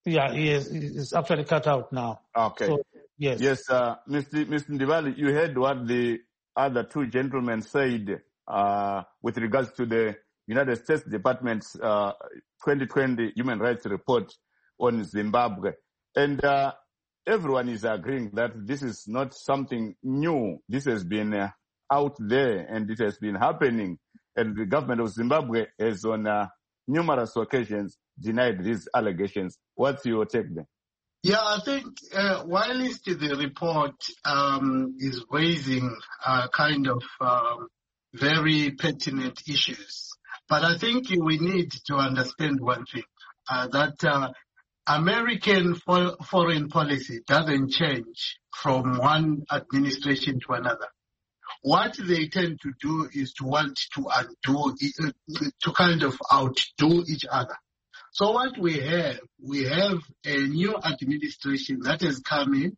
C: Yeah, he is, it's actually cut out now.
B: Okay.
C: So, yes.
B: Yes, uh, Mister Mister Ndibali, you heard what the other two gentlemen said uh, with regards to the United States Department's uh, twenty twenty Human Rights Report on Zimbabwe. And uh, everyone is agreeing that this is not something new. This has been uh, out there and it has been happening. And the government of Zimbabwe has on uh, numerous occasions denied these allegations. What's your take there?
G: Yeah, I think uh, whilst the report um, is raising uh, kind of um, very pertinent issues, but I think we need to understand one thing, uh, that uh, American for foreign policy doesn't change from one administration to another. What they tend to do is to want to undo, to kind of outdo each other. So what we have, we have a new administration that has come in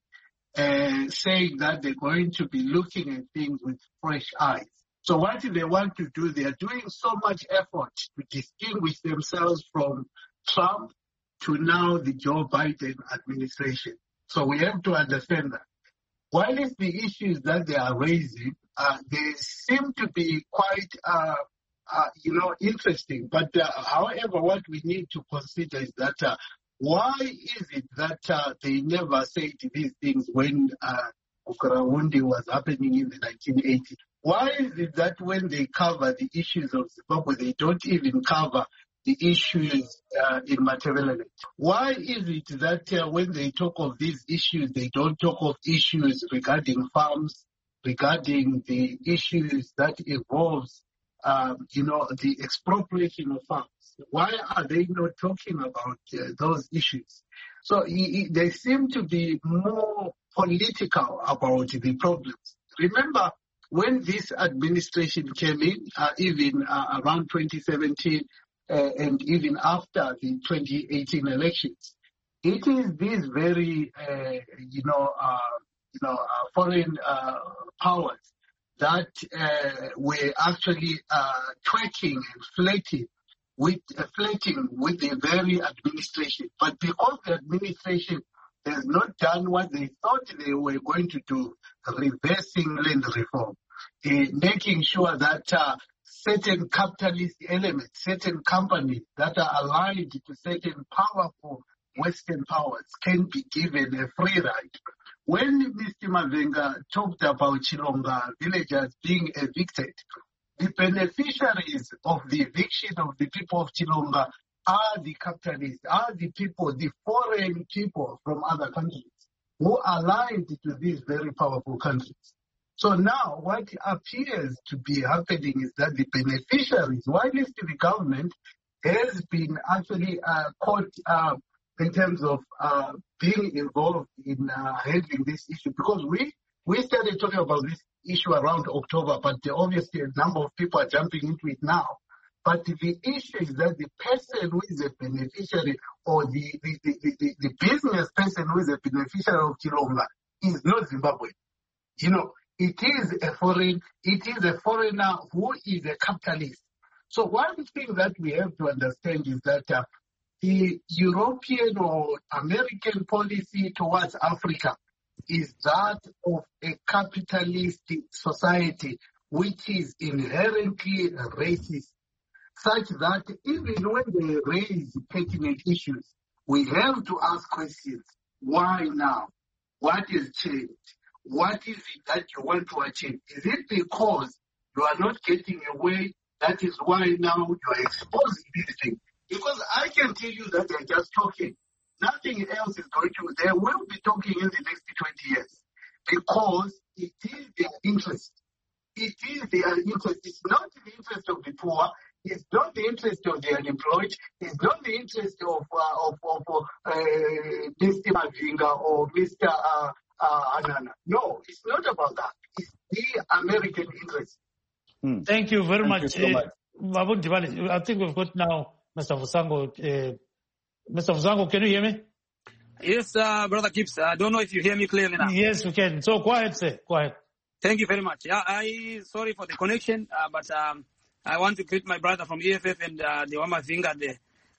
G: uh, saying that they're going to be looking at things with fresh eyes. So what they want to do, they are doing so much effort to distinguish themselves from Trump to now the Joe Biden administration. So we have to understand that. While it's the issues that they are raising, uh, they seem to be quite uh, Uh, you know, interesting. But uh, however, what we need to consider is that uh, why is it that uh, they never said these things when uh, Ukrawundi was happening in the nineteen eighties? Why is it that when they cover the issues of Zimbabwe, they don't even cover the issues uh, in Matabeleland? Why is it that uh, when they talk of these issues, they don't talk of issues regarding farms, regarding the issues that involves Um, you know, the expropriation of farms? Why are they not talking about uh, those issues? So he, he, they seem to be more political about the problems. Remember, when this administration came in, uh, even uh, around twenty seventeen uh, and even after the twenty eighteen elections, it is these very, uh, you know, uh, you know, uh, foreign uh, powers that uh, were actually uh, twerking and flirting with, uh, flirting with the very administration. But because the administration has not done what they thought they were going to do, reversing land reform, uh, making sure that uh, certain capitalist elements, certain companies that are aligned to certain powerful Western powers can be given a free ride. When Mister Mavenga talked about Chilonga villagers being evicted, the beneficiaries of the eviction of the people of Chilonga are the capitalists, are the people, the foreign people from other countries who are aligned to these very powerful countries. So now what appears to be happening is that the beneficiaries, while the government has been actually uh, caught uh, in terms of uh, being involved in uh, handling this issue, because we, we started talking about this issue around October, but uh, obviously a number of people are jumping into it now. But the issue is that the person who is a beneficiary or the, the, the, the, the business person who is a beneficiary of Chilonga is not Zimbabwe. You know, it is a foreign, it is a foreigner who is a capitalist. So one thing that we have to understand is that uh, the European or American policy towards Africa is that of a capitalist society which is inherently racist, such that even when they raise pertinent issues, we have to ask questions. Why now? What has changed? What is it that you want to achieve? Is it because you are not getting your way? That is why now you are exposing these things. Because I can tell you that they're just talking. Nothing else is going to, they will be talking in the next twenty years. Because it is their interest. It is their interest. It's not the interest of the poor. It's not the interest of the unemployed. It's not the interest of uh, of, of uh, Mister Mavinga or Mister Uh, uh, Anana. No, it's not about that. It's the American interest.
C: Hmm. Thank you very
B: Thank
C: much.
B: You so much.
C: Uh, I think we've got now Mister Vusango. Uh, Mister Vusango, can you hear me?
F: Yes, uh, Brother Gibbs. I don't know if you hear me clearly now.
C: Yes, we can. So go ahead, sir. Go ahead.
F: Thank you very much. Yeah, I sorry for the connection, uh, but um, I want to greet my brother from E F F and uh, the Wamavinga there.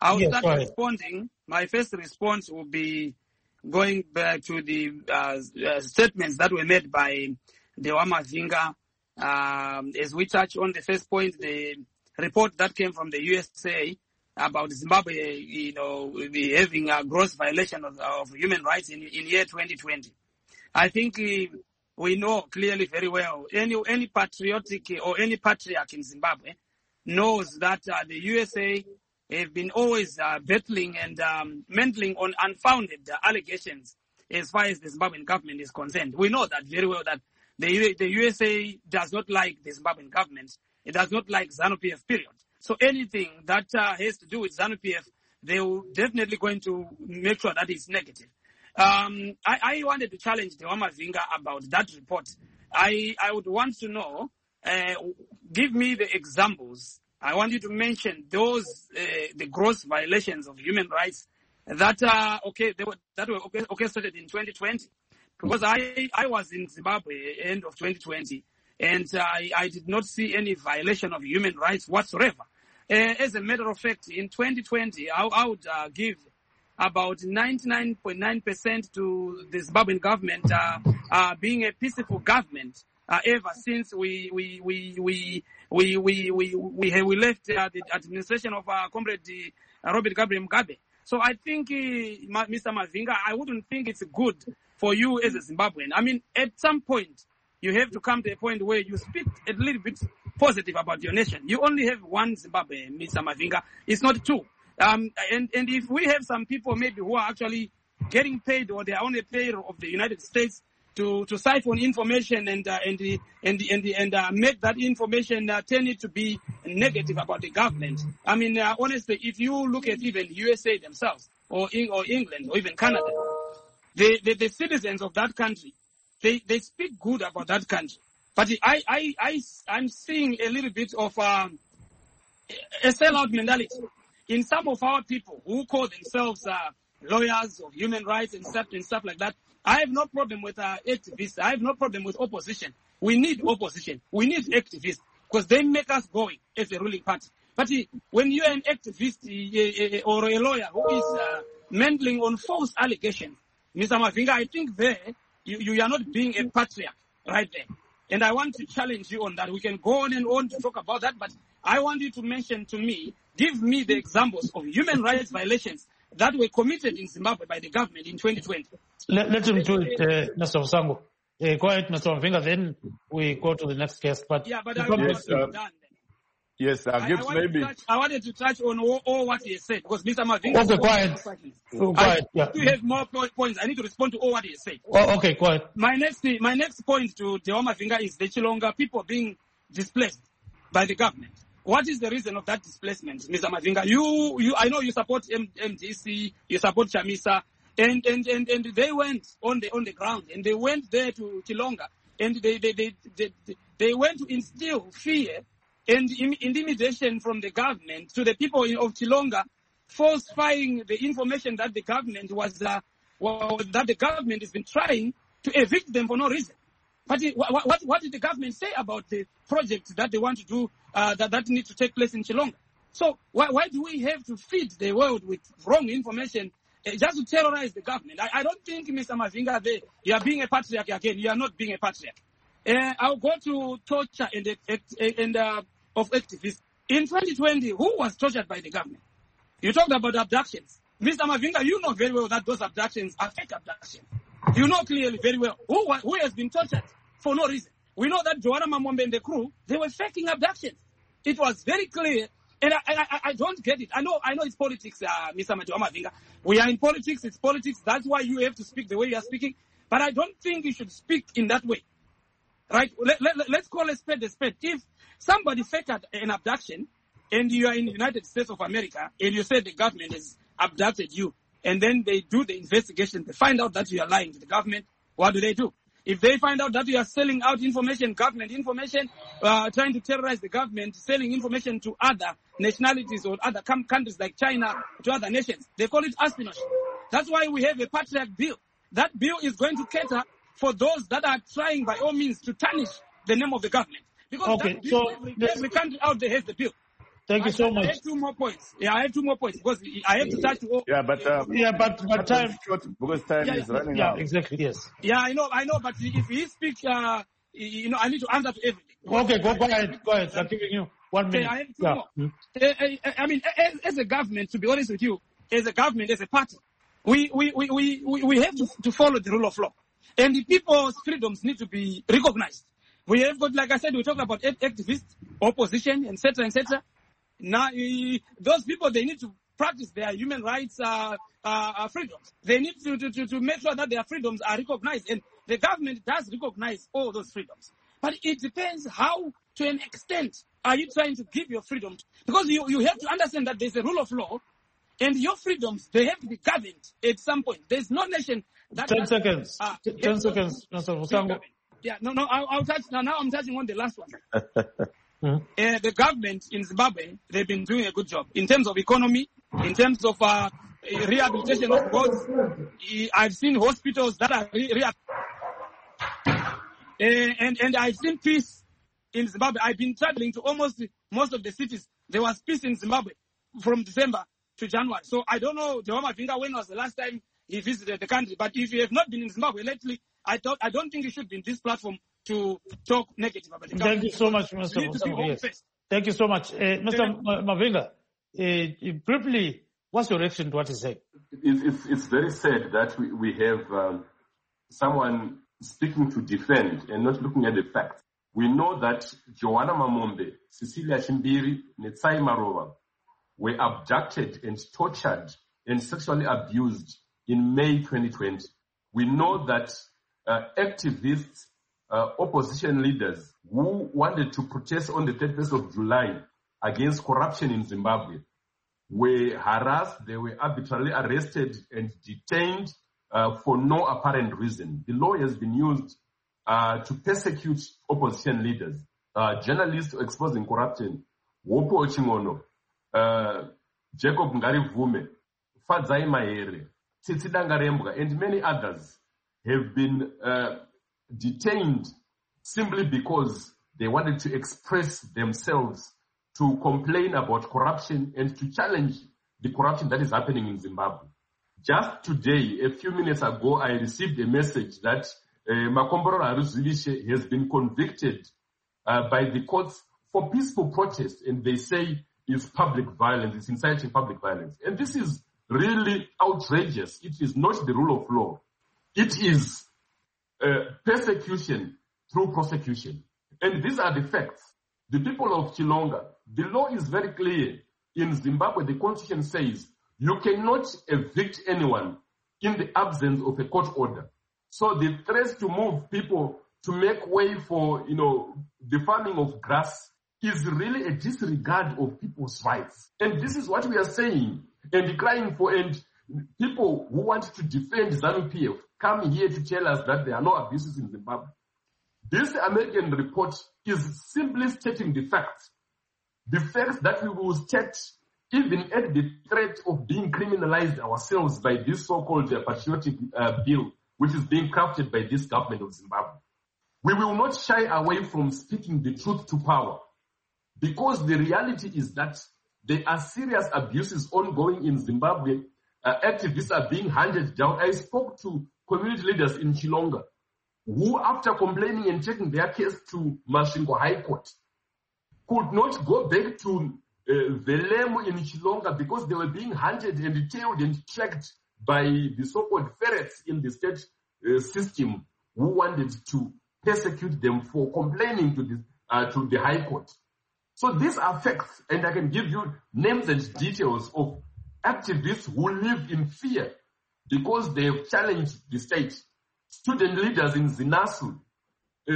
F: I'll
C: Yes,
F: start
C: go ahead.
F: responding. My first response will be going back to the uh, uh, statements that were made by Dewa Mavinga. Um, as we touch on the first point, the report that came from the U S A about Zimbabwe, you know, the having a gross violation of, of human rights in, in year twenty twenty. I think uh, we know clearly very well, any any patriotic or any patriarch in Zimbabwe knows that uh, the U S A have been always uh, battling and um, mantling on unfounded uh, allegations as far as the Zimbabwean government is concerned. We know that very well, that the, U- the U S A does not like the Zimbabwean government. It does not like ZANU-P F, period. So anything that uh, has to do with ZANU-P F, they will definitely going to make sure that it's negative. Um, I, I wanted to challenge Dewa Mavinga about that report. I, I would want to know, uh, give me the examples. I want you to mention those, uh, the gross violations of human rights that uh, okay, they were, that were orchestrated in twenty twenty. Because I, I was in Zimbabwe end of twenty twenty, and uh, I, I did not see any violation of human rights whatsoever. Uh, as a matter of fact, in twenty twenty, I, I would uh, give about ninety-nine point nine percent to the Zimbabwean government uh, uh, being a peaceful government uh, ever since we we we we we we we we, have, we left uh, the administration of uh, Comrade uh, Robert Gabriel Mugabe. So I think, uh, Mister Mavinga, I wouldn't think it's good for you as a Zimbabwean. I mean, at some point, you have to come to a point where you speak a little bit positive about your nation. You only have one Zimbabwe, Mister Mavinga. It's not two. Um, and, and if we have some people maybe who are actually getting paid or they are on a payroll of the United States to, to siphon information and uh, and and and, and uh, make that information uh, turn it to be negative about the government. I mean, uh, honestly, if you look at even U S A themselves or in, or England or even Canada, the, the, the citizens of that country, they, they speak good about that country. But I, I, I, I'm seeing a little bit of um, a sellout mentality in some of our people who call themselves uh, lawyers of human rights and stuff and stuff like that. I have no problem with uh, activists. I have no problem with opposition. We need opposition. We need activists because they make us going as a ruling party. But uh, when you're an activist uh, uh, or a lawyer who is uh, mantling on false allegations, Mister Mavinga, I think there you, you are not being a patriarch right there. And I want to challenge you on that. We can go on and on to talk about that, but I want you to mention to me, give me the examples of human rights violations that were committed in Zimbabwe by the government in twenty twenty.
C: Let, let him do it, uh, Mister Sango. Uh, go ahead, Mister Mavinga, then we go to the next guest. But
F: yeah, but I
B: yes, uh, done. Yes, uh,
F: I,
B: Gibbs,
F: I,
B: maybe.
F: Touch, I wanted to touch on all, all what he said because Mister Mavinga.
C: Okay, go ahead. Go ahead. Yeah.
F: You have more points. I need to respond to all what he said.
C: Oh, okay, go ahead.
F: My next, my next point to Dewa Mavinga is the Chilonga people being displaced by the government. What is the reason of that displacement, Mister Mavinga? You, you, I know you support M D C, you support Chamisa, and, and, and, and they went on the on the ground and they went there to Chilonga and they they they they, they, they went to instill fear and intimidation from the government to the people of Chilonga, falsifying the information that the government was uh, well, that the government has been trying to evict them for no reason. But what, what, what did the government say about the project that they want to do, uh, that, that need to take place in Chilonga? So why, why do we have to feed the world with wrong information uh, just to terrorize the government? I, I don't think, Mister Mavinga, they, you are being a patriarch again. You are not being a patriarch. Uh, I'll go to torture and, and uh, of activists. In twenty twenty, who was tortured by the government? You talked about abductions. Mister Mavinga, you know very well that those abductions are fake abductions. You know clearly very well who who has been tortured for no reason. We know that Joanna Mamombe and the crew, they were faking abductions. It was very clear, and I, I, I don't get it. I know I know it's politics, uh, Mister Mavinga. We are in politics, it's politics. That's why you have to speak the way you are speaking. But I don't think you should speak in that way. Right? Let, let, let's call a spade a spade. If somebody faked an abduction, and you are in the United States of America, and you say the government has abducted you, and then they do the investigation, they find out that you are lying to the government, what do they do? If they find out that you are selling out information, government information, uh, trying to terrorize the government, selling information to other nationalities or other com- countries like China, to other nations, they call it espionage. That's why we have a Patriarch Bill. That bill is going to cater for those that are trying by all means to tarnish the name of the government. Because
C: okay,
F: that bill,
C: so
F: every, every country out there has the bill.
C: Thank you so
F: I,
C: much.
F: I have two more points. Yeah, I have two more points because I have to touch all.
B: Yeah, but uh,
C: Yeah, but but time.
B: short because time
F: Yeah,
B: is running
C: Yeah,
B: out.
C: exactly. Yes.
F: Yeah, I know, I know, but if he speaks, uh, you know, I need to answer to everything.
C: Okay, go, go ahead. Go ahead. I'm giving you one
F: Okay,
C: minute.
F: I have two
C: Yeah.
F: more.
C: Hmm.
F: Uh, I, I mean, as, as a government, to be honest with you, as a government, as a party, we we we we, we we have to, to follow the rule of law, and the people's freedoms need to be recognized. We have got, like I said, we talked about activists, opposition, et cetera, et cetera. Now, uh, those people, they need to practice their human rights uh, uh, freedoms. They need to, to, to, to make sure that their freedoms are recognized. And the government does recognize all those freedoms. But it depends how, to an extent, are you trying to give your freedom. Because you, you have to understand that there's a rule of law, and your freedoms, they have to be governed at some point. There's no nation that...
C: Ten
F: has,
C: seconds.
F: Uh,
C: Ten seconds, Mister Musango.
F: Yeah, no, no, I'll, I'll touch, now, now I'm touching on the last one.
C: Hmm.
F: Uh, the government in Zimbabwe, they've been doing a good job in terms of economy, in terms of uh, rehabilitation of roads. I've seen hospitals that are re- re- uh, and and I've seen peace in Zimbabwe. I've been traveling to almost most of the cities. There was peace in Zimbabwe from December to January. So I don't know, João Mavinga, when was the last time he visited the country? But if you have not been in Zimbabwe lately, I thought I don't think you should be in this platform to talk negative about the country.
C: Thank you so much, Mister
F: You need to be
C: Musango. Yes.
F: honest.
C: Thank you so much. Uh, Mister Ma- Mavinga, uh, briefly, what's your reaction to what he said?
D: It's, it's, it's very sad that we, we have um, someone speaking to defend and not looking at the facts. We know that Joanna Mamombe, Cecilia Chimbiri, Netsai Marova were abducted and tortured and sexually abused in May twenty twenty. We know that uh, activists, uh, opposition leaders who wanted to protest on the thirty-first of July against corruption in Zimbabwe were harassed, they were arbitrarily arrested and detained uh, for no apparent reason. The law has been used uh, to persecute opposition leaders, uh, journalists exposing corruption, Wopo Chingono, uh, Jacob Ngarivume, Fadzai Mahere, Tsitsi Dangarembga, and many others have been uh, detained simply because they wanted to express themselves, to complain about corruption and to challenge the corruption that is happening in Zimbabwe. Just today, a few minutes ago, I received a message that uh, Makomboro Aruzulishe has been convicted uh, by the courts for peaceful protest, and they say it's public violence, it's inciting public violence. And this is really outrageous. It is not the rule of law. It is uh, persecution through prosecution. And these are the facts. The people of Chilonga, the law is very clear. In Zimbabwe, the constitution says you cannot evict anyone in the absence of a court order. So the threat to move people to make way for, you know, the farming of grass is really a disregard of people's rights. And this is what we are saying and crying for. And people who want to defend ZANU-P F come here to tell us that there are no abuses in Zimbabwe. This American report is simply stating the facts. The facts that we will state even at the threat of being criminalized ourselves by this so-called uh, patriotic uh, bill, which is being crafted by this government of Zimbabwe. We will not shy away from speaking the truth to power, because the reality is that there are serious abuses ongoing in Zimbabwe. Uh, activists are being handed down. I spoke to community leaders in Chilonga who, after complaining and taking their case to Masvingo High Court, could not go back to uh, Velemo in Chilonga because they were being hunted and tailed and tracked by the so-called ferrets in the state uh, system who wanted to persecute them for complaining to the, uh, to the High Court. So these are facts, and I can give you names and details of activists who live in fear because they have challenged the state. Student leaders in Zinasu, uh,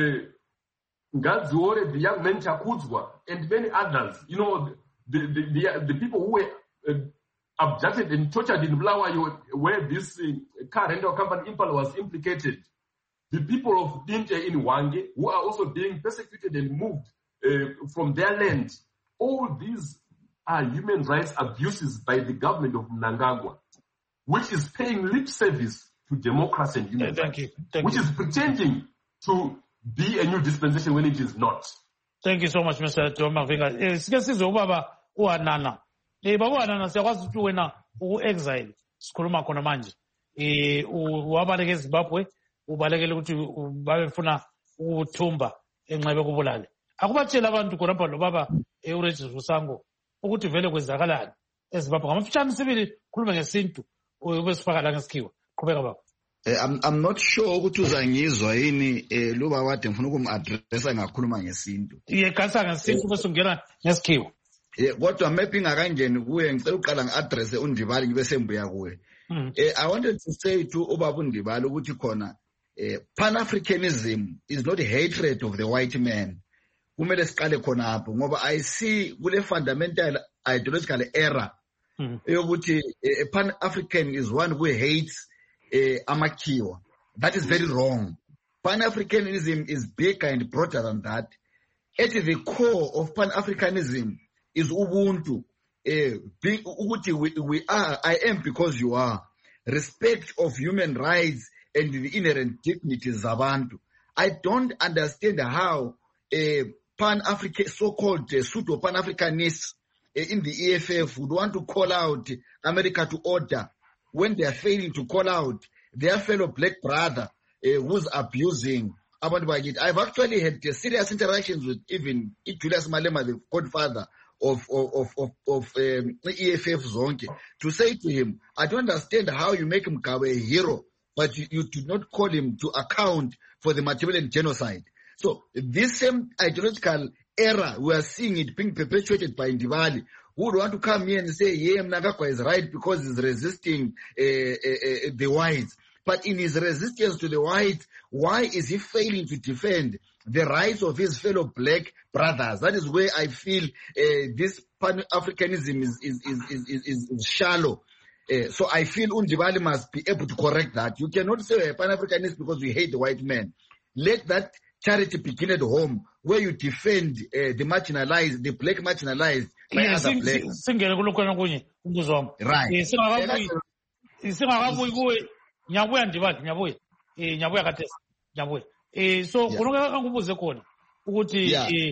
D: Ngadziore, the young man Chakudzwa, and many others, you know, the, the, the, the people who were uh, abducted and tortured in Bulawayo, where this uh, car rental company Impala was implicated. The people of Dinte in Wange, who are also being persecuted and moved uh, from their land. All these are human rights abuses by the government of Mnangagwa, which is paying lip service to democracy and human
C: Thank
D: rights,
C: you. Thank
D: which
C: you.
D: is pretending to be a new dispensation when it is not.
C: Thank you so much, Mister João Mavinga. Eh, sike sizwe ubaba uhanana um baba uhanana siyakwazi ukuthi wena uku-exile sikhuluma khona manje um wabaleka ezimbabwe ubalekele ukuthi babefuna ukuthumba enxebe kubulale. Akubatshela abantu khonapha lobaba uRegis Rusango ukuthi vele kwenzakalani ezimbabwe ngamafitshane sibili khuluma ngesintu ube sifaka la ngesikhiwa. Qhubeka baba.
E: I'm, I'm not sure ukuthi uzangizwa yini eh lo baba wade ngifuna ukum-addressa ngakhuluma ngesintu.
C: Yekasa ngesintu bese ungena ngesikhiwa.
E: Eh kodwa maybe ngakangeni kuye ngicela uqala ngi-address uNdibali ngibe sembuya kuye. Eh I wanted to say to ubaba uNdibali ukuthi khona eh Pan-Africanism is not hatred of the white man. Kumele siqale khona apho ngoba I see kule fundamental ideological error yokuthi Pan-African is one who hates Uh, Amakiwa. That is very wrong. Pan-Africanism is bigger and broader than that. At the core of Pan-Africanism is Ubuntu. Uh, being, we, we are, I am because you are. Respect of human rights and the inherent dignities of Abantu. I don't understand how a Pan-African, so-called uh, pseudo-Pan-Africanists uh, in the E F F would want to call out America to order when they are failing to call out their fellow black brother uh, who's abusing Abantu Bakithi. I've actually had uh, serious interactions with even Julius Malema, the godfather of of of of um, E F F Zonke, to say to him, I don't understand how you make Mugabe a hero, but you, you do not call him to account for the Machiavellian genocide. So this same ideological error, we are seeing it being perpetuated by Ndibali, who would want to come here and say, yeah, Mnangagwa is right because he's resisting uh, uh, uh, the whites. But in his resistance to the whites, why is he failing to defend the rights of his fellow black brothers? That is where I feel uh, this Pan-Africanism is, is, is, is, is, is shallow. Uh, so I feel Undibali must be able to correct that. You cannot say a Pan-Africanist because you hate the white man. Let that charity begin at home, where you defend uh, the marginalized, the black marginalized by
C: yes,
E: other blacks.
C: Singele kulokho kunye umbuzo.
E: Right.
C: Singakabuyi singakabuyi kuwe nyabuya Ndibali nyabuya. Eh nyabuya kaThesa nyabuya. Eh so kunoka kangubuze khona ukuthi eh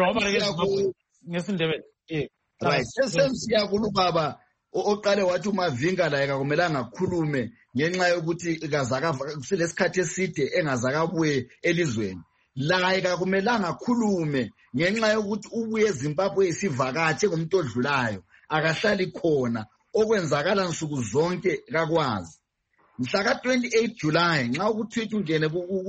C: ngoba ngesindebele. Eh
E: right. Sesiya kulubaba oqale wathi uMavinga la ekakumelanga akhulume ngenxa yokuthi kazaka kulesikhathi eside engazakabuye elizweni. La ekakumelanga akhulume ngenxa yokuthi ubuye eZimbabwe isivakatshe ngomuntu odlulayo akahlali khona okwenzakala nsuku zonke kakwazi. Mhla ka twenty-eight July nxa ukutweet ungene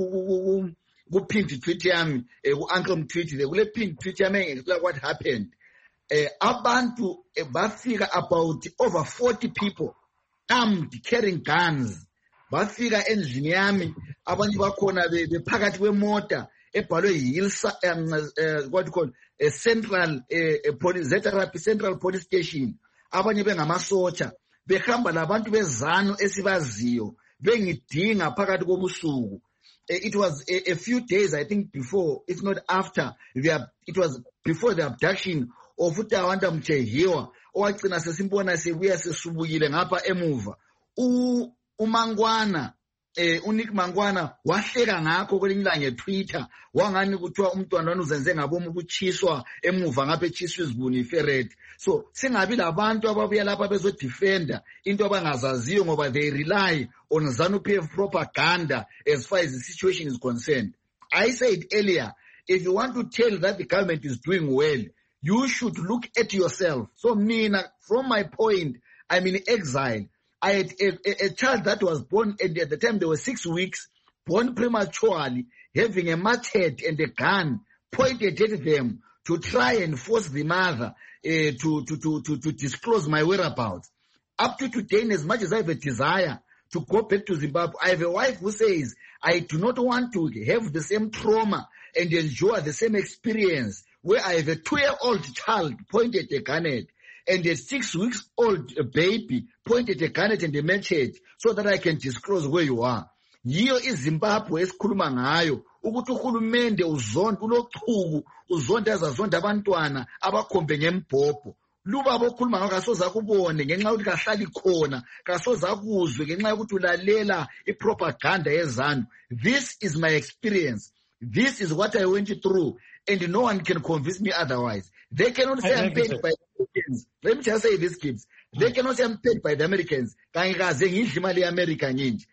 E: ku pin tweet yami ku Uncle Mtweet le kule pin tweet yami engexplain what happened. Eh abantu bafika about over forty people armed carrying guns bafika endlini yami abanye bakhona bephakathi kwemota ebhalwe Hilsa um, what you call a central uh, police Zetaraphi Central Police Station abanye bengamasotsha behamba labantu bezano esibaziyo bengidinga phakathi kobusuku. It was a, a few days I think before, if not after, the, it was before the abduction of uTawanda Mchehiwa owagcina sesimbona sebuya sesubukile ngapha emuva. U uMangwana eh uNick Mangwana wahleka ngakho kwelinye ilanga ngeTwitter wangani kuthiwa umntwana wani uzenze ngabomu ukuchiswa emuva ngapha echiswa izibuni iferret. So singabi labantu ababuya lapha bezodefenda into abangazaziyo ngoba they rely on ZANU-P F propaganda as far as the situation is concerned. I said earlier, if you want to tell that the government is doing well, you should look at yourself. So me, from my point, I'm in exile. I had a, a, a child that was born, and at the time they were six weeks, born prematurely, having a machete and a gun pointed at them to try and force the mother uh, to, to, to, to, to disclose my whereabouts. Up to today, as much as I have a desire to go back to Zimbabwe, I have a wife who says, I do not want to have the same trauma and endure the same experience where I have a two-year-old child pointed at a gun at, and a six weeks old baby pointed a gun at and a machete so that I can disclose where you are. Yiyo iZimbabwe esikhuluma ngayo ukuthi uhulumende uzonda ulochuku uzonda azazonda abantwana abakhombe ngembhobho. Lubaba okhuluma ngakho kasoza kubone ngenxa yokuthi kahlali khona kasoza kuzwe ngenxa yokuthi ulalela ipropaganda yezanu. This is my experience. This is what I went through, and no one can convince me otherwise. They cannot say
C: I
E: I'm
C: agree,
E: paid
C: sir.
E: by the Americans. Let me just say this, kids. They cannot say I'm paid by the Americans. America,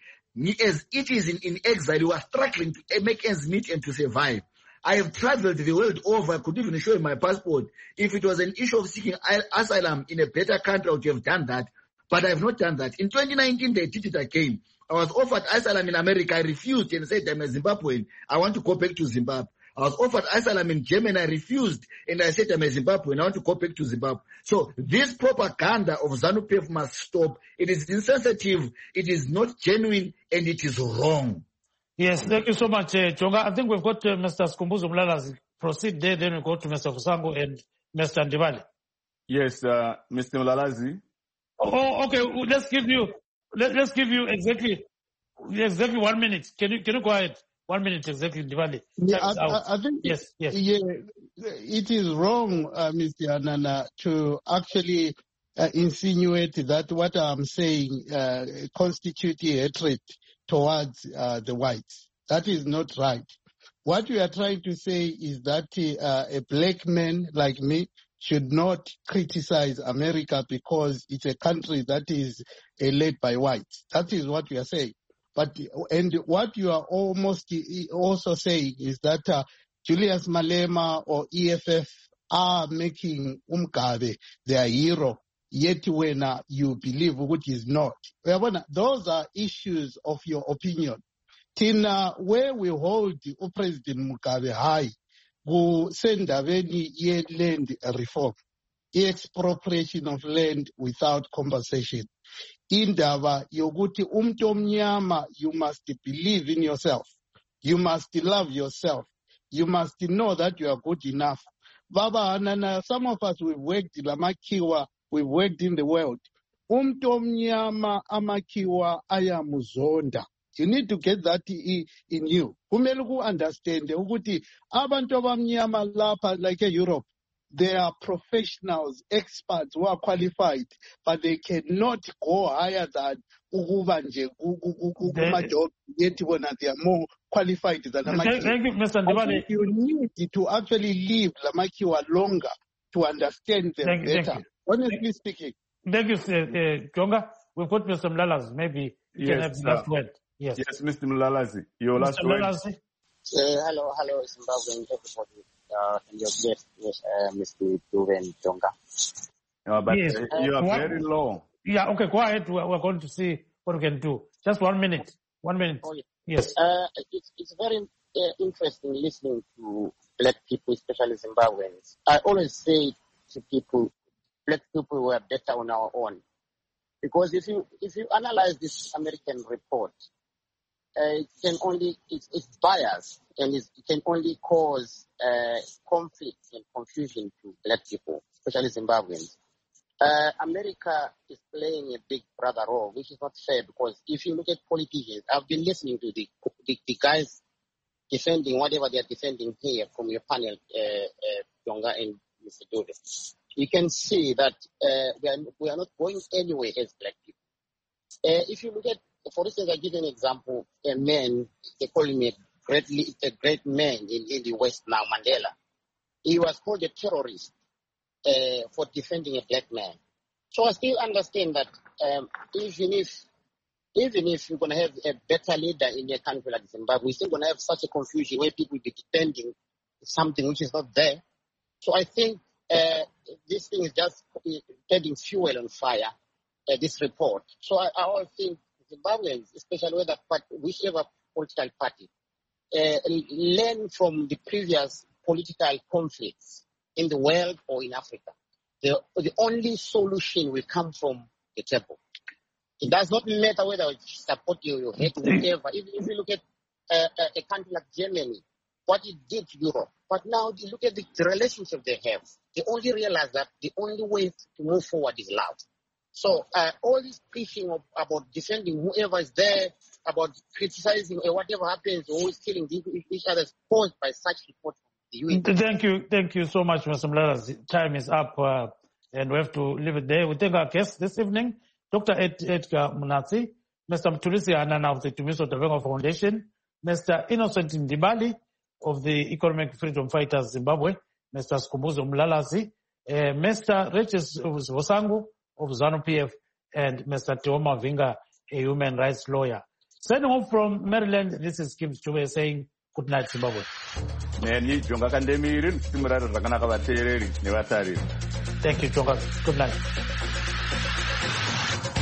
E: as it is in, in exile, you are struggling to make ends meet and to survive. I have traveled the world over. I could even show you my passport. If it was an issue of seeking asylum in a better country, I would have done that. But I have not done that. In twenty nineteen, they did it again. I was offered asylum in America. I refused and said, I'm a Zimbabwean. I want to go back to Zimbabwe. I was offered asylum in Germany. I refused. And I said, I'm a Zimbabwean. I want to go back to Zimbabwe. So this propaganda of ZANU-P F must stop. It is insensitive. It is not genuine. And it is wrong.
C: Yes, thank you so much, uh, Jonga. I think we've got uh, Mister Skumbuzo Mlalazi. Proceed there, then we go to Mister Kusango and Mister Ndibali.
B: Yes, uh, Mister Mlalazi.
C: Oh, okay. Let's give you. Let, let's give you exactly, exactly one minute. Can you can you go ahead? One minute exactly, Ndibali.
H: Yeah, I, I, I think
C: yes, yes.
H: Yeah, it is wrong, uh, Mister Anana, to actually uh, insinuate that what I'm saying uh, constitutes hatred towards uh, the whites. That is not right. What we are trying to say is that uh, a black man like me should not criticize America because it's a country that is uh, led by whites. That is what we are saying. But and what you are almost also saying is that uh, Julius Malema or E F F are making Umgabe their hero. Yet when uh, you believe which is not. Those are issues of your opinion. Tina, where we hold the President Mugabe high, who send any land reform, expropriation of land without compensation. Indaba yoguti umtomnyama, you must believe in yourself. You must love yourself. You must know that you are good enough. Baba Anana, some of us we've worked in Lamakiwa. We've worked in the world. Umtomnyama amakiwa ayamuzonda. You need to get that in you. Kumele ku understand ukuthi abantu abamnyama lapha like Europe, they are professionals, experts who are qualified, but they cannot go higher than ukuba nje kumajob yet when they are more qualified than amakiwa.
C: Thank you, Mister Ndibali.
H: You need to actually leave Lamakiwa longer to understand them
C: thank,
H: better.
C: Thank you.
H: Honestly speaking.
C: Thank you, uh, Jonga. We've got Mister Mlalazi. Maybe you yes, can have the last word. Yes.
B: Yes, Mister Mlalazi. Your
C: Mister
B: last
C: Mlalazi.
B: word.
I: Uh, hello, hello, Zimbabwean everybody. Uh, and your guest, yes, uh, Mister Duven Jonga.
B: Uh, but
C: yes.
B: uh, you are
C: uh,
B: very low.
C: Yeah, okay, go ahead. We're, we're going to see what we can do. Just one minute. One minute. Oh, yeah. Yes.
I: Uh, it's, it's very uh, interesting listening to black people, especially Zimbabweans. I always say to people, black people were better on our own. Because if you if you analyze this American report, uh, it can only, it's, it's biased and it's, it can only cause uh, conflict and confusion to black people, especially Zimbabweans. Uh, America is playing a big brother role, which is not fair because if you look at politicians, I've been listening to the the, the guys defending whatever they are defending here from your panel, uh, uh, Jonga and Mister Dode. You can see that uh, we, are, we are not going anywhere as black people. Uh, if you look at, for instance, I give you an example, a man, they call him a great, a great man in, in the West now, Mandela. He was called a terrorist uh, for defending a black man. So I still understand that um, even if even if you're going to have a better leader in a country like Zimbabwe, we're still going to have such a confusion where people will be defending something which is not there. So I think Uh, this thing is just adding fuel on fire, uh, this report. So I, I always think Zimbabweans, especially whether part, whichever political party, uh, learn from the previous political conflicts in the world or in Africa. The, the only solution will come from the table. It does not matter whether you support you or hate whatever. Even if you look at uh, a country like Germany, what it did to Europe. But now you look at the, the relationship they have. They only realize that the only way to move forward is love. So uh, all this preaching of, about defending whoever is there, about criticizing or whatever happens, always killing each other is caused by such reports.
C: Thank you. Thank you so much, Mister Mlalazi. Time is up uh, and we have to leave it there. We thank our guests this evening, Doctor Ed, Edgar Munatsi, Mister Mthulisi Anana of the Tumiso Tabenga Foundation, Mister Innocent Ndibali of the Economic Freedom Fighters Zimbabwe, Mister Skumbuzo Mlalazi, uh, Mister Regis Vosangu of ZANU P F, and Mister Teo Mavinga, a human rights lawyer. Sending home from Maryland, this is Kim Stube saying, good night, Zimbabwe.
B: Thank you, Jonga. Good night.